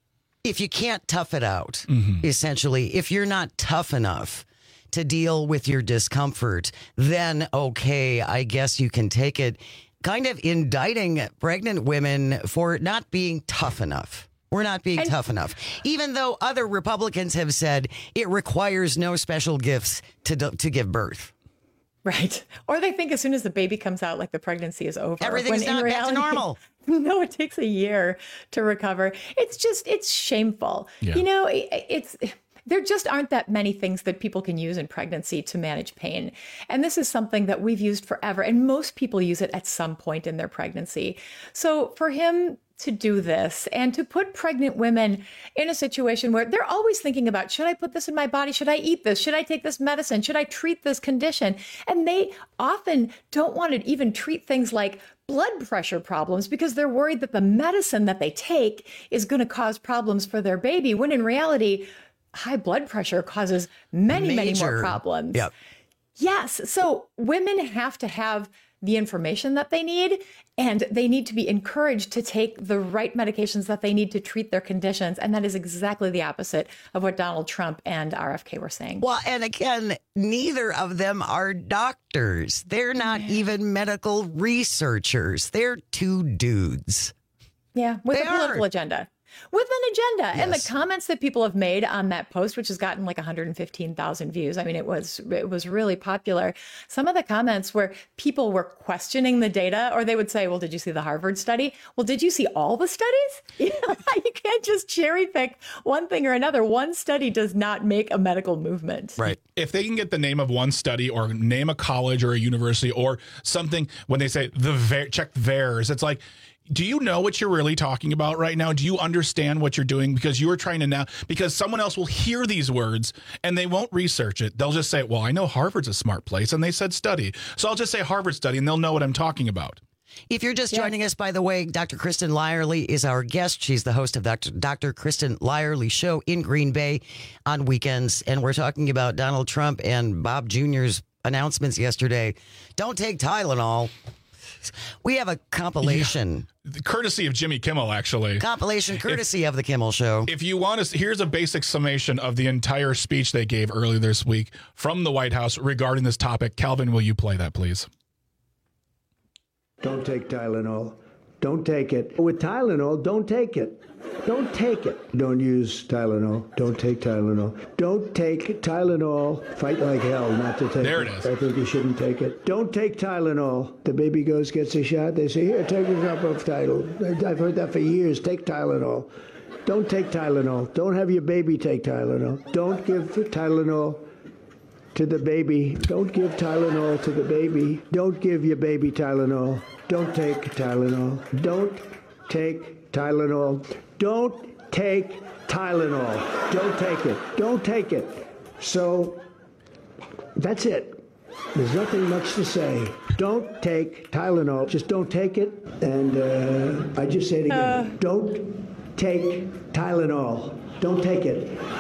if you can't tough it out, essentially, if you're not tough enough to deal with your discomfort, then okay, I guess you can take it. Kind of indicting pregnant women for not being tough enough. We're not being tough enough. Even though other Republicans have said it requires no special gifts to give birth. Right. Or they think as soon as the baby comes out, like the pregnancy is over. Everything's not back to normal. No, it takes a year to recover. It's shameful. Yeah. You know, there just aren't that many things that people can use in pregnancy to manage pain. And this is something that we've used forever. And most people use it at some point in their pregnancy. So for him to do this and to put pregnant women in a situation where they're always thinking about, should I put this in my body? Should I eat this? Should I take this medicine? Should I treat this condition? And they often don't want to even treat things like blood pressure problems because they're worried that the medicine that they take is going to cause problems for their baby, when in reality, high blood pressure causes many more problems. Yep. Yes. So women have to have the information that they need, and they need to be encouraged to take the right medications that they need to treat their conditions. And that is exactly the opposite of what Donald Trump and RFK were saying. Well, and again, neither of them are doctors. They're not even medical researchers. They're two dudes. Yeah, with a political agenda. With an agenda. Yes. And the comments that people have made on that post, which has gotten like 115,000 views. I mean, it was really popular. Some of the comments where people were questioning the data, or they would say, well, did you see the Harvard study? Well, did you see all the studies? You can't just cherry pick one thing or another. One study does not make a medical movement. Right. If they can get the name of one study or name a college or a university or something, when they say check VAERS, it's like, do you know what you're really talking about right now? Do you understand what you're doing? Because you are trying to now, because someone else will hear these words and they won't research it. They'll just say, well, I know Harvard's a smart place and they said study. So I'll just say Harvard study and they'll know what I'm talking about. If you're just joining us, by the way, Dr. Kristen Lyerly is our guest. She's the host of Dr. Kristen Lyerly Show in Green Bay on weekends. And we're talking about Donald Trump and Bob Jr.'s announcements yesterday. Don't take Tylenol. We have a compilation. Yeah. Courtesy of Jimmy Kimmel, actually. Compilation courtesy of the Kimmel Show. If you want to, here's a basic summation of the entire speech they gave earlier this week from the White House regarding this topic. Calvin, will you play that, please? Don't take Tylenol. Don't take it. With Tylenol, don't take it. Don't take it. Don't use Tylenol. Don't take Tylenol. Don't take Tylenol. Fight like hell not to take it. There it is. I think you shouldn't take it. Don't take Tylenol. The baby gets a shot. They say, here, take a drop of Tylenol. I've heard that for years. Take Tylenol. Don't take Tylenol. Don't have your baby take Tylenol. Don't give Tylenol to the baby. Don't give Tylenol to the baby. Don't give your baby Tylenol. Don't take Tylenol. Don't take Tylenol. Don't take Tylenol. Don't take it. Don't take it. So that's it. There's nothing much to say. Don't take Tylenol. Just don't take it. And I just say it again. Don't take Tylenol. Don't take it.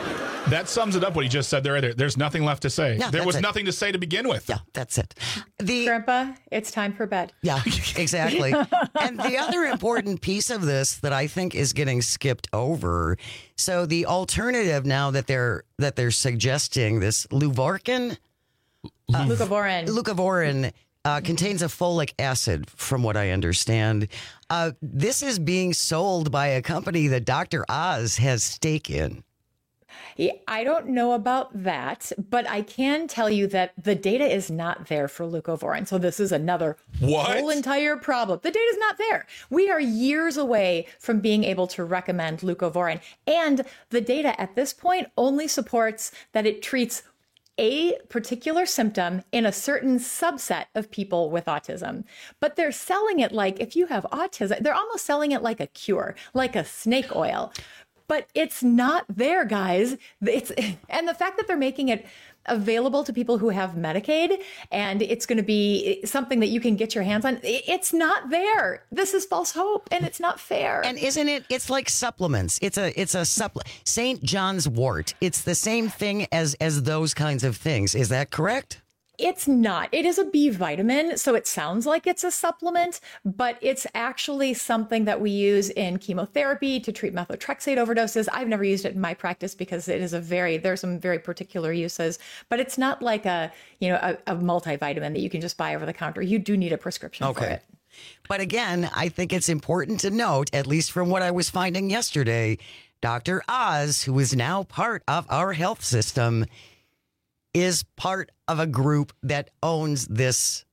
That sums it up what he just said there. There's nothing left to say. Yeah, there was it. nothing to say to begin with. Yeah, that's it. Grandpa, it's time for bed. Yeah, exactly. And the other important piece of this that I think is getting skipped over. So the alternative now that they're suggesting, this Leuvarcan, Leucovorin contains a folic acid, from what I understand. This is being sold by a company that Dr. Oz has stake in. I don't know about that, but I can tell you that the data is not there for leucovorin. So this is another whole entire problem. The data is not there. We are years away from being able to recommend leucovorin. And the data at this point only supports that it treats a particular symptom in a certain subset of people with autism. But they're selling it like, if you have autism, they're almost selling it like a cure, like a snake oil. But it's not there, guys. And the fact that they're making it available to people who have Medicaid and it's going to be something that you can get your hands on, it's not there. This is false hope and it's not fair. And isn't it? It's like supplements. It's a supplement. St. John's wort. It's the same thing as those kinds of things. Is that correct? It's not. It is a B vitamin, so it sounds like it's a supplement, but it's actually something that we use in chemotherapy to treat methotrexate overdoses. I've never used it in my practice because it is there's some very particular uses, but it's not like a multivitamin that you can just buy over the counter. You do need a prescription for it. But again, I think it's important to note, at least from what I was finding yesterday, Dr. Oz, who is now part of our health system, is part of a group that owns this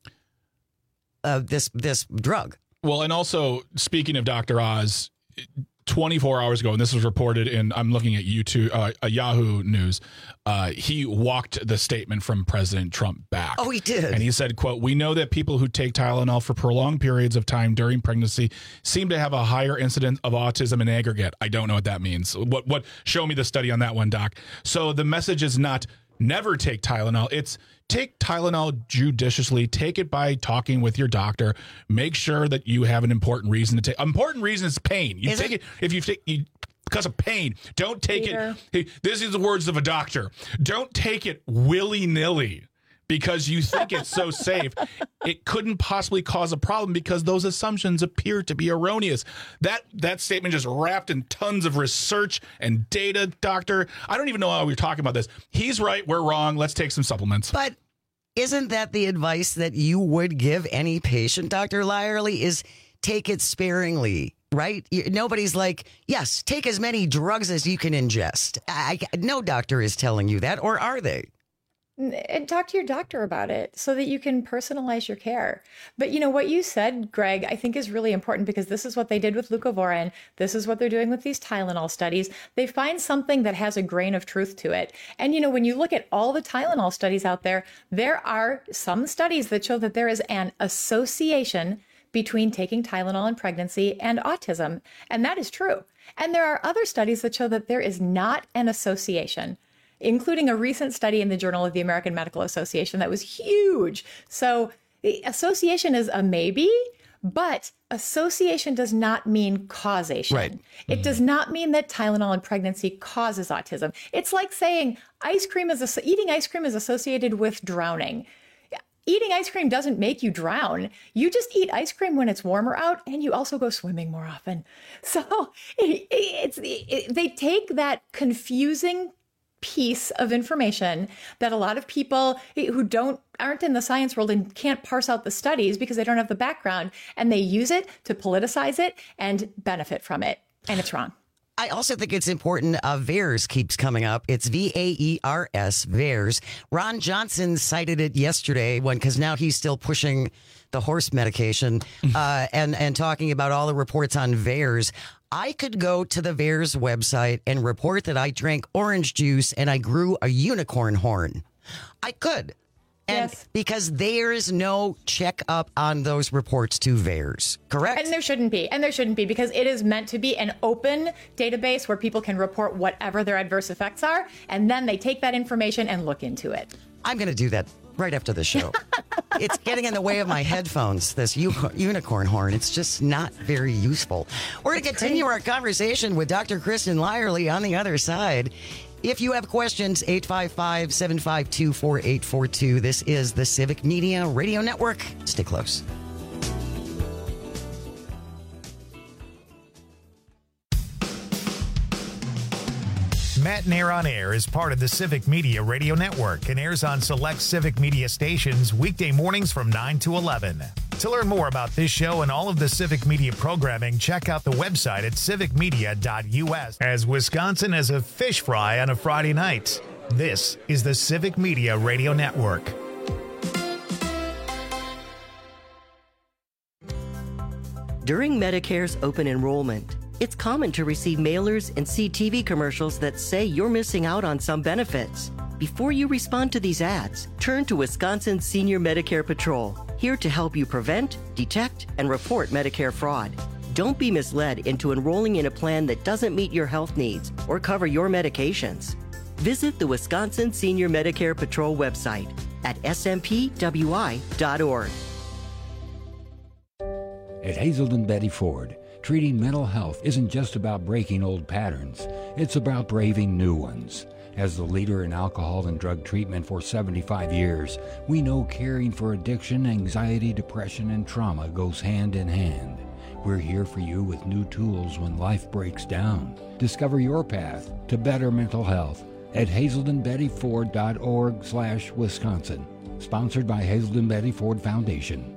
drug. Well, and also, speaking of Dr. Oz, 24 hours ago, and this was reported in, I'm looking at YouTube, Yahoo News, he walked the statement from President Trump back. Oh, he did. And he said, quote, "We know that people who take Tylenol for prolonged periods of time during pregnancy seem to have a higher incidence of autism in aggregate." I don't know what that means. What? Show me the study on that one, Doc. So the message is not never take Tylenol. It's take Tylenol judiciously. Take it by talking with your doctor. Make sure that you have an important reason to take. Important reason is pain. You take it if you because of pain. Don't take it. This is the words of a doctor. Don't take it willy-nilly because you think it's so safe. It couldn't possibly cause a problem because those assumptions appear to be erroneous. That statement just wrapped in tons of research and data, doctor. I don't even know how we're talking about this. He's right. We're wrong. Let's take some supplements. But isn't that the advice that you would give any patient, Dr. Lyerly, is take it sparingly, right? Nobody's like, yes, take as many drugs as you can ingest. No doctor is telling you that, or are they? And talk to your doctor about it so that you can personalize your care. But what you said, Greg, I think is really important because this is what they did with leucovorin. This is what they're doing with these Tylenol studies. They find something that has a grain of truth to it. And, when you look at all the Tylenol studies out there, there are some studies that show that there is an association between taking Tylenol in pregnancy and autism. And that is true. And there are other studies that show that there is not an association, including a recent study in the Journal of the American Medical Association that was huge. So the association is a maybe, but association does not mean causation. Right. It does not mean that Tylenol in pregnancy causes autism. It's like saying eating ice cream is associated with drowning. Eating ice cream doesn't make you drown. You just eat ice cream when it's warmer out, and you also go swimming more often. So they take that confusing piece of information that a lot of people who aren't in the science world and can't parse out the studies because they don't have the background, and they use it to politicize it and benefit from it. And it's wrong. I also think it's important. VAERS keeps coming up. It's VAERS, VAERS. Ron Johnson cited it yesterday because now he's still pushing the horse medication and talking about all the reports on VAERS. I could go to the VAERS website and report that I drank orange juice and I grew a unicorn horn. I could. And because there is no checkup on those reports to VAERS, correct? And there shouldn't be because it is meant to be an open database where people can report whatever their adverse effects are, and then they take that information and look into it. I'm going to do that right after the show. It's getting in the way of my headphones, this unicorn horn. It's just not very useful. We're going to continue our conversation with Dr. Kristen Lyerly on the other side. If you have questions, 855-752-4842. This is the Civic Media Radio Network. Stay close. Matt and Air on Air is part of the Civic Media Radio Network and airs on select Civic Media stations weekday mornings from 9 to 11. To learn more about this show and all of the Civic Media programming, check out the website at civicmedia.us. As Wisconsin has a fish fry on a Friday night, this is the Civic Media Radio Network. During Medicare's open enrollment, it's common to receive mailers and see TV commercials that say you're missing out on some benefits. Before you respond to these ads, turn to Wisconsin Senior Medicare Patrol, here to help you prevent, detect, and report Medicare fraud. Don't be misled into enrolling in a plan that doesn't meet your health needs or cover your medications. Visit the Wisconsin Senior Medicare Patrol website at smpwi.org. At Hazelden Betty Ford, treating mental health isn't just about breaking old patterns, it's about braving new ones. As the leader in alcohol and drug treatment for 75 years, we know caring for addiction, anxiety, depression, and trauma goes hand in hand. We're here for you with new tools when life breaks down. Discover your path to better mental health at hazeldenbettyford.org/Wisconsin. Sponsored by Hazelden Betty Ford Foundation.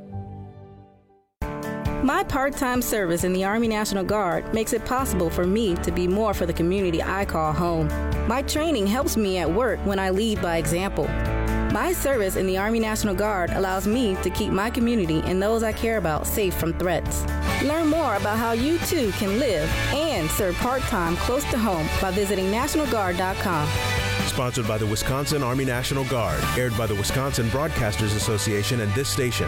My part-time service in the Army National Guard makes it possible for me to be more for the community I call home. My training helps me at work when I lead by example. My service in the Army National Guard allows me to keep my community and those I care about safe from threats. Learn more about how you too can live and serve part-time close to home by visiting NationalGuard.com. Sponsored by the Wisconsin Army National Guard, aired by the Wisconsin Broadcasters Association and this station.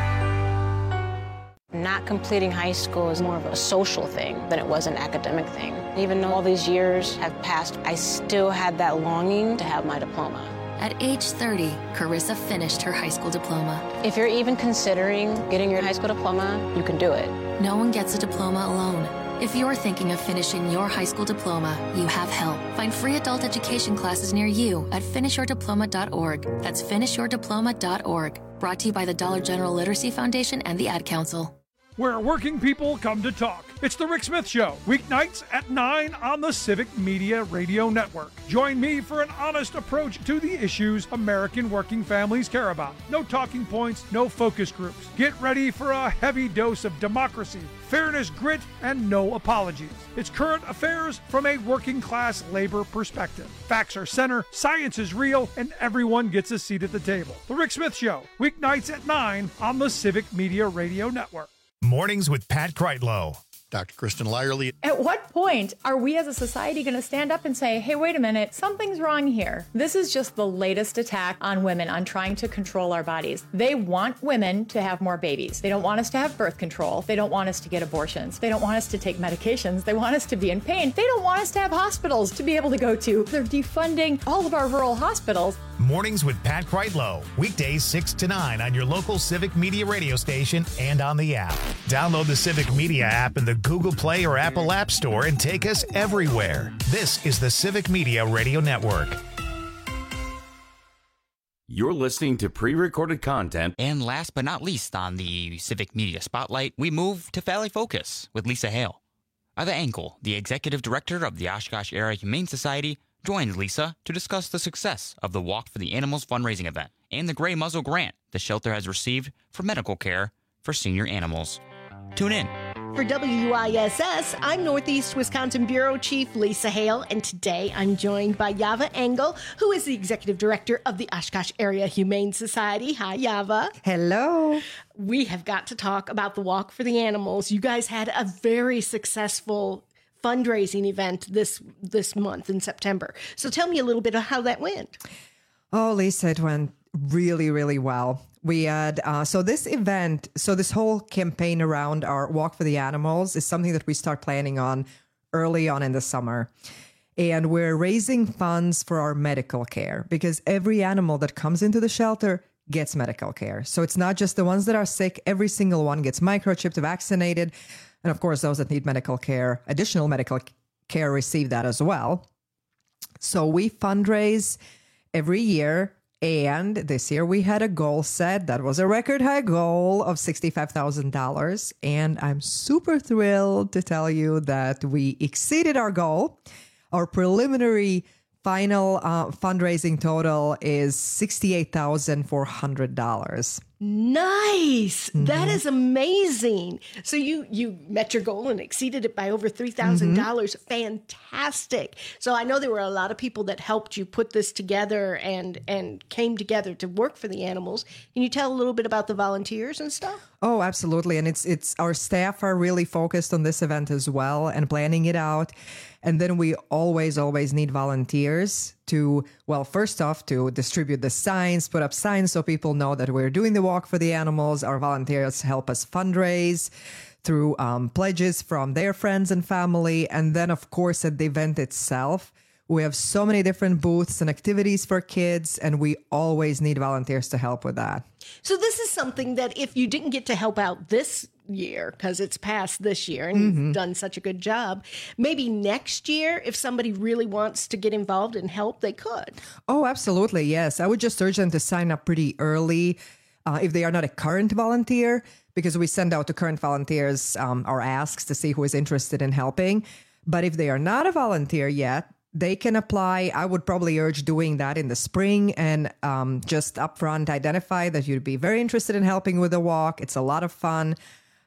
Not completing high school is more of a social thing than it was an academic thing. Even though all these years have passed, I still had that longing to have my diploma. At age 30, Carissa finished her high school diploma. If you're even considering getting your high school diploma, you can do it. No one gets a diploma alone. If you're thinking of finishing your high school diploma, you have help. Find free adult education classes near you at finishyourdiploma.org. That's finishyourdiploma.org. Brought to you by the Dollar General Literacy Foundation and the Ad Council. Where working people come to talk. It's the Rick Smith Show, weeknights at 9 on the Civic Media Radio Network. Join me for an honest approach to the issues American working families care about. No talking points, no focus groups. Get ready for a heavy dose of democracy, fairness, grit, and no apologies. It's current affairs from a working class labor perspective. Facts are center, science is real, and everyone gets a seat at the table. The Rick Smith Show, weeknights at 9 on the Civic Media Radio Network. Mornings with Pat Kreitlow. Dr. Kristen Lyerly. At what point are we as a society going to stand up and say, hey, wait a minute, something's wrong here? This is just the latest attack on women, on trying to control our bodies. They want women to have more babies. They don't want us to have birth control. They don't want us to get abortions. They don't want us to take medications. They want us to be in pain. They don't want us to have hospitals to be able to go to. They're defunding all of our rural hospitals. Mornings with Pat Kreitlow. Weekdays 6 to 9 on your local Civic Media radio station and on the app. Download the Civic Media app in the Google Play or Apple App Store and take us everywhere. This is the Civic Media Radio Network. You're listening to pre-recorded content. And last but not least on the Civic Media Spotlight, we move to Valley Focus with Lisa Hale. Ava Engel, the Executive Director of the Oshkosh Area Humane Society, joins Lisa to discuss the success of the Walk for the Animals fundraising event and the Gray Muzzle grant the shelter has received for medical care for senior animals. Tune in. For WISS, I'm Northeast Wisconsin Bureau Chief Lisa Hale, and today I'm joined by Yava Engel, who is the Executive Director of the Oshkosh Area Humane Society. Hi, Yava. Hello. We have got to talk about the Walk for the Animals. You guys had a very successful fundraising event this month in September. So tell me a little bit of how that went. Oh, Lisa, it went really, really well. We had, this whole campaign around our Walk for the Animals is something that we start planning on early on in the summer. And we're raising funds for our medical care because every animal that comes into the shelter gets medical care. So it's not just the ones that are sick. Every single one gets microchipped, vaccinated. And of course, those that need medical care, additional medical care, receive that as well. So we fundraise every year. And this year we had a goal set that was a record high goal of $65,000. And I'm super thrilled to tell you that we exceeded our goal. Our preliminary final fundraising total is $68,400. Nice. That is amazing. So you met your goal and exceeded it by over $3,000. Fantastic. So I know there were a lot of people that helped you put this together and came together to work for the animals. Can you tell a little bit about the volunteers and stuff? Oh, absolutely. And it's our staff are really focused on this event as well and planning it out. And then we always need volunteers to, well, first off, to distribute the signs, put up signs so people know that we're doing the walk for the animals. Our volunteers help us fundraise through pledges from their friends and family. And then, of course, at the event itself, we have so many different booths and activities for kids, and we always need volunteers to help with that. So this is something that if you didn't get to help out this year, because it's past this year and you've done such a good job, maybe next year, if somebody really wants to get involved and help, they could. Oh, absolutely. Yes. I would just urge them to sign up pretty early if they are not a current volunteer, because we send out to current volunteers our asks to see who is interested in helping. But if they are not a volunteer yet, they can apply. I would probably urge doing that in the spring and just upfront identify that you'd be very interested in helping with the walk. It's a lot of fun.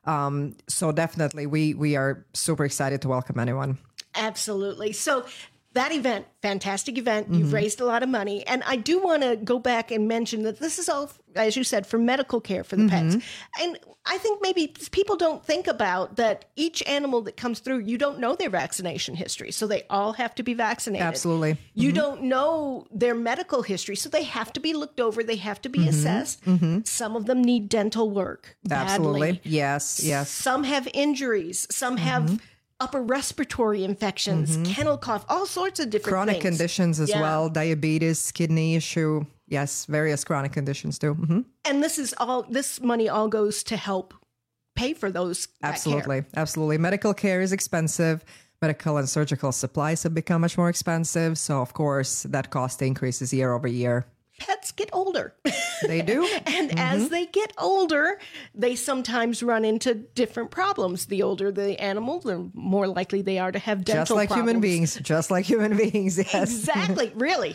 So definitely we are super excited to welcome anyone. Absolutely. So that event, fantastic event. You've raised a lot of money. And I do want to go back and mention that this is all, as you said, for medical care for the pets. And I think maybe people don't think about that each animal that comes through, you don't know their vaccination history. So they all have to be vaccinated. Absolutely. You don't know their medical history. So they have to be looked over. They have to be assessed. Some of them need dental work badly. Absolutely. Yes. Some have injuries. Some have upper respiratory infections, kennel cough, all sorts of different chronic things. Conditions as well, diabetes, kidney issue. Yes, various chronic conditions too. And this money all goes to help pay for those. Absolutely. Medical care is expensive. Medical and surgical supplies have become much more expensive. So of course that cost increases year over year. Pets get older. They do. And as they get older, they sometimes run into different problems. The older the animal, the more likely they are to have dental Just like problems. human beings, yes. Exactly. Really.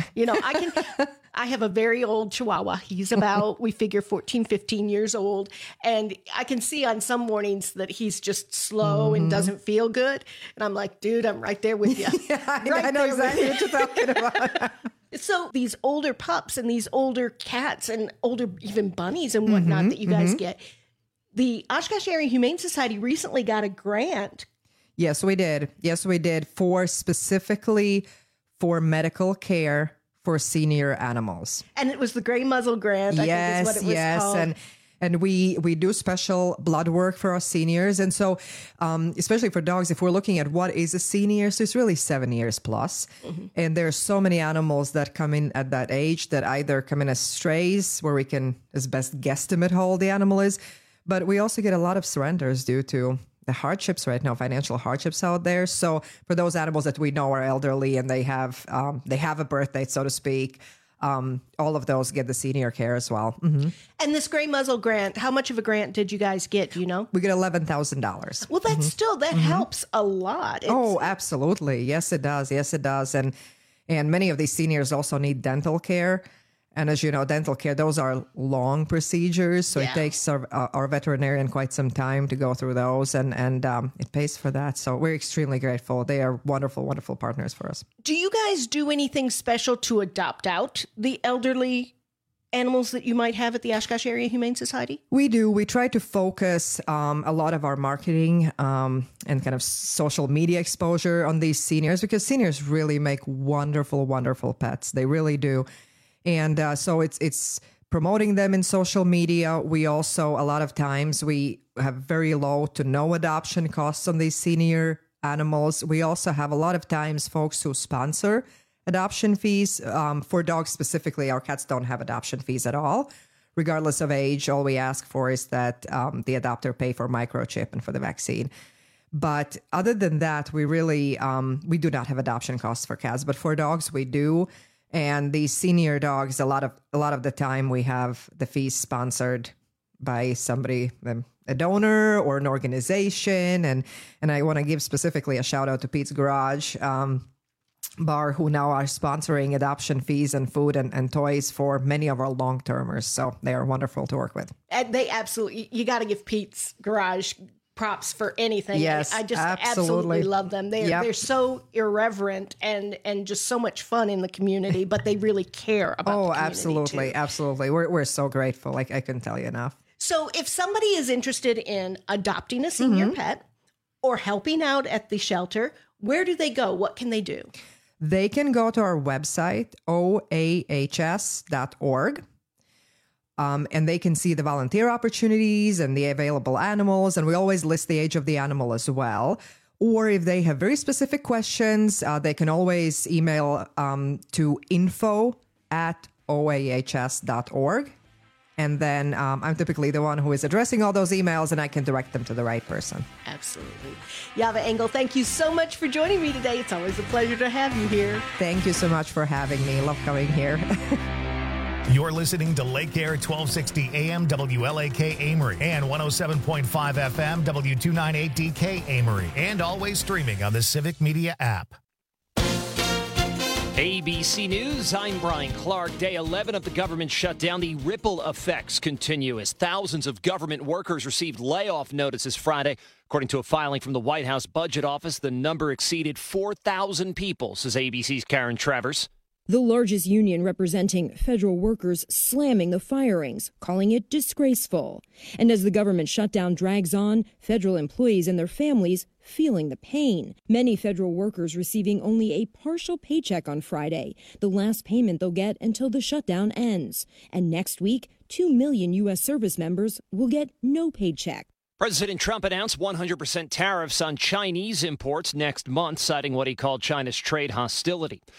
I have a very old Chihuahua. He's about, we figure 14, 15 years old. And I can see on some mornings that he's just slow and doesn't feel good. And I'm like, dude, I'm right there with you. I know exactly what you're talking about. So these older pups and these older cats and older even bunnies and whatnot that you guys get, the Oshkosh Area Humane Society recently got a grant. Yes, we did. Specifically for medical care for senior animals. And it was the Gray Muzzle Grant, I think is what it was called. And we do special blood work for our seniors. And so, especially for dogs, if we're looking at what is a senior, so it's really 7 years plus. And there's so many animals that come in at that age that either come in as strays, where we can as best guesstimate how old the animal is. But we also get a lot of surrenders due to the hardships right now, financial hardships out there. So for those animals that we know are elderly and they have a birth date, so to speak, all of those get the senior care as well. And this Gray Muzzle Grant, how much of a grant did you guys get? Do you know? We get $11,000. Well, that's still, that helps a lot. Oh, absolutely. Yes, it does. And many of these seniors also need dental care. And as you know, dental care, those are long procedures. So it takes our veterinarian quite some time to go through those and it pays for that. So we're extremely grateful. They are wonderful, wonderful partners for us. Do you guys do anything special to adopt out the elderly animals that you might have at the Oshkosh Area Humane Society? We do. We try to focus a lot of our marketing and kind of social media exposure on these seniors because seniors really make wonderful, wonderful pets. They really do. And so it's promoting them in social media. We also, a lot of times, we have very low to no adoption costs on these senior animals. We also have a lot of times folks who sponsor adoption fees. For dogs specifically, our cats don't have adoption fees at all. Regardless of age, all we ask for is that the adopter pay for microchip and for the vaccine. But other than that, we really we do not have adoption costs for cats, but for dogs we do. And these senior dogs, a lot of the time we have the fees sponsored by somebody, a donor or an organization. And I want to give specifically a shout out to Pete's Garage Bar, who now are sponsoring adoption fees and food and toys for many of our long-termers. So they are wonderful to work with. And they absolutely, you got to give Pete's Garage props for anything. Yes, I just absolutely love them. They're so irreverent and just so much fun in the community, but they really care about the community absolutely, too. Absolutely. We're so grateful. I couldn't tell you enough. So if somebody is interested in adopting a senior pet or helping out at the shelter, where do they go? What can they do? They can go to our website, oahs.org. And they can see the volunteer opportunities and the available animals. And we always list the age of the animal as well. Or if they have very specific questions, they can always email to info@oahs.org. And then I'm typically the one who is addressing all those emails, and I can direct them to the right person. Absolutely. Java Engel, thank you so much for joining me today. It's always a pleasure to have you here. Thank you so much for having me. Love coming here. You're listening to Lake Air 1260 AM WLAK Amory and 107.5 FM W298DK Amory, and always streaming on the Civic Media app. ABC News, I'm Brian Clark. Day 11 of the government shutdown. The ripple effects continue as thousands of government workers received layoff notices Friday. According to a filing from the White House Budget Office, the number exceeded 4,000 people, says ABC's Karen Travers. The largest union representing federal workers slamming the firings, calling it disgraceful. And as the government shutdown drags on, federal employees and their families feeling the pain. Many federal workers receiving only a partial paycheck on Friday, the last payment they'll get until the shutdown ends. And next week, 2 million U.S. service members will get no paycheck. President Trump announced 100% tariffs on Chinese imports next month, citing what he called China's trade hostility.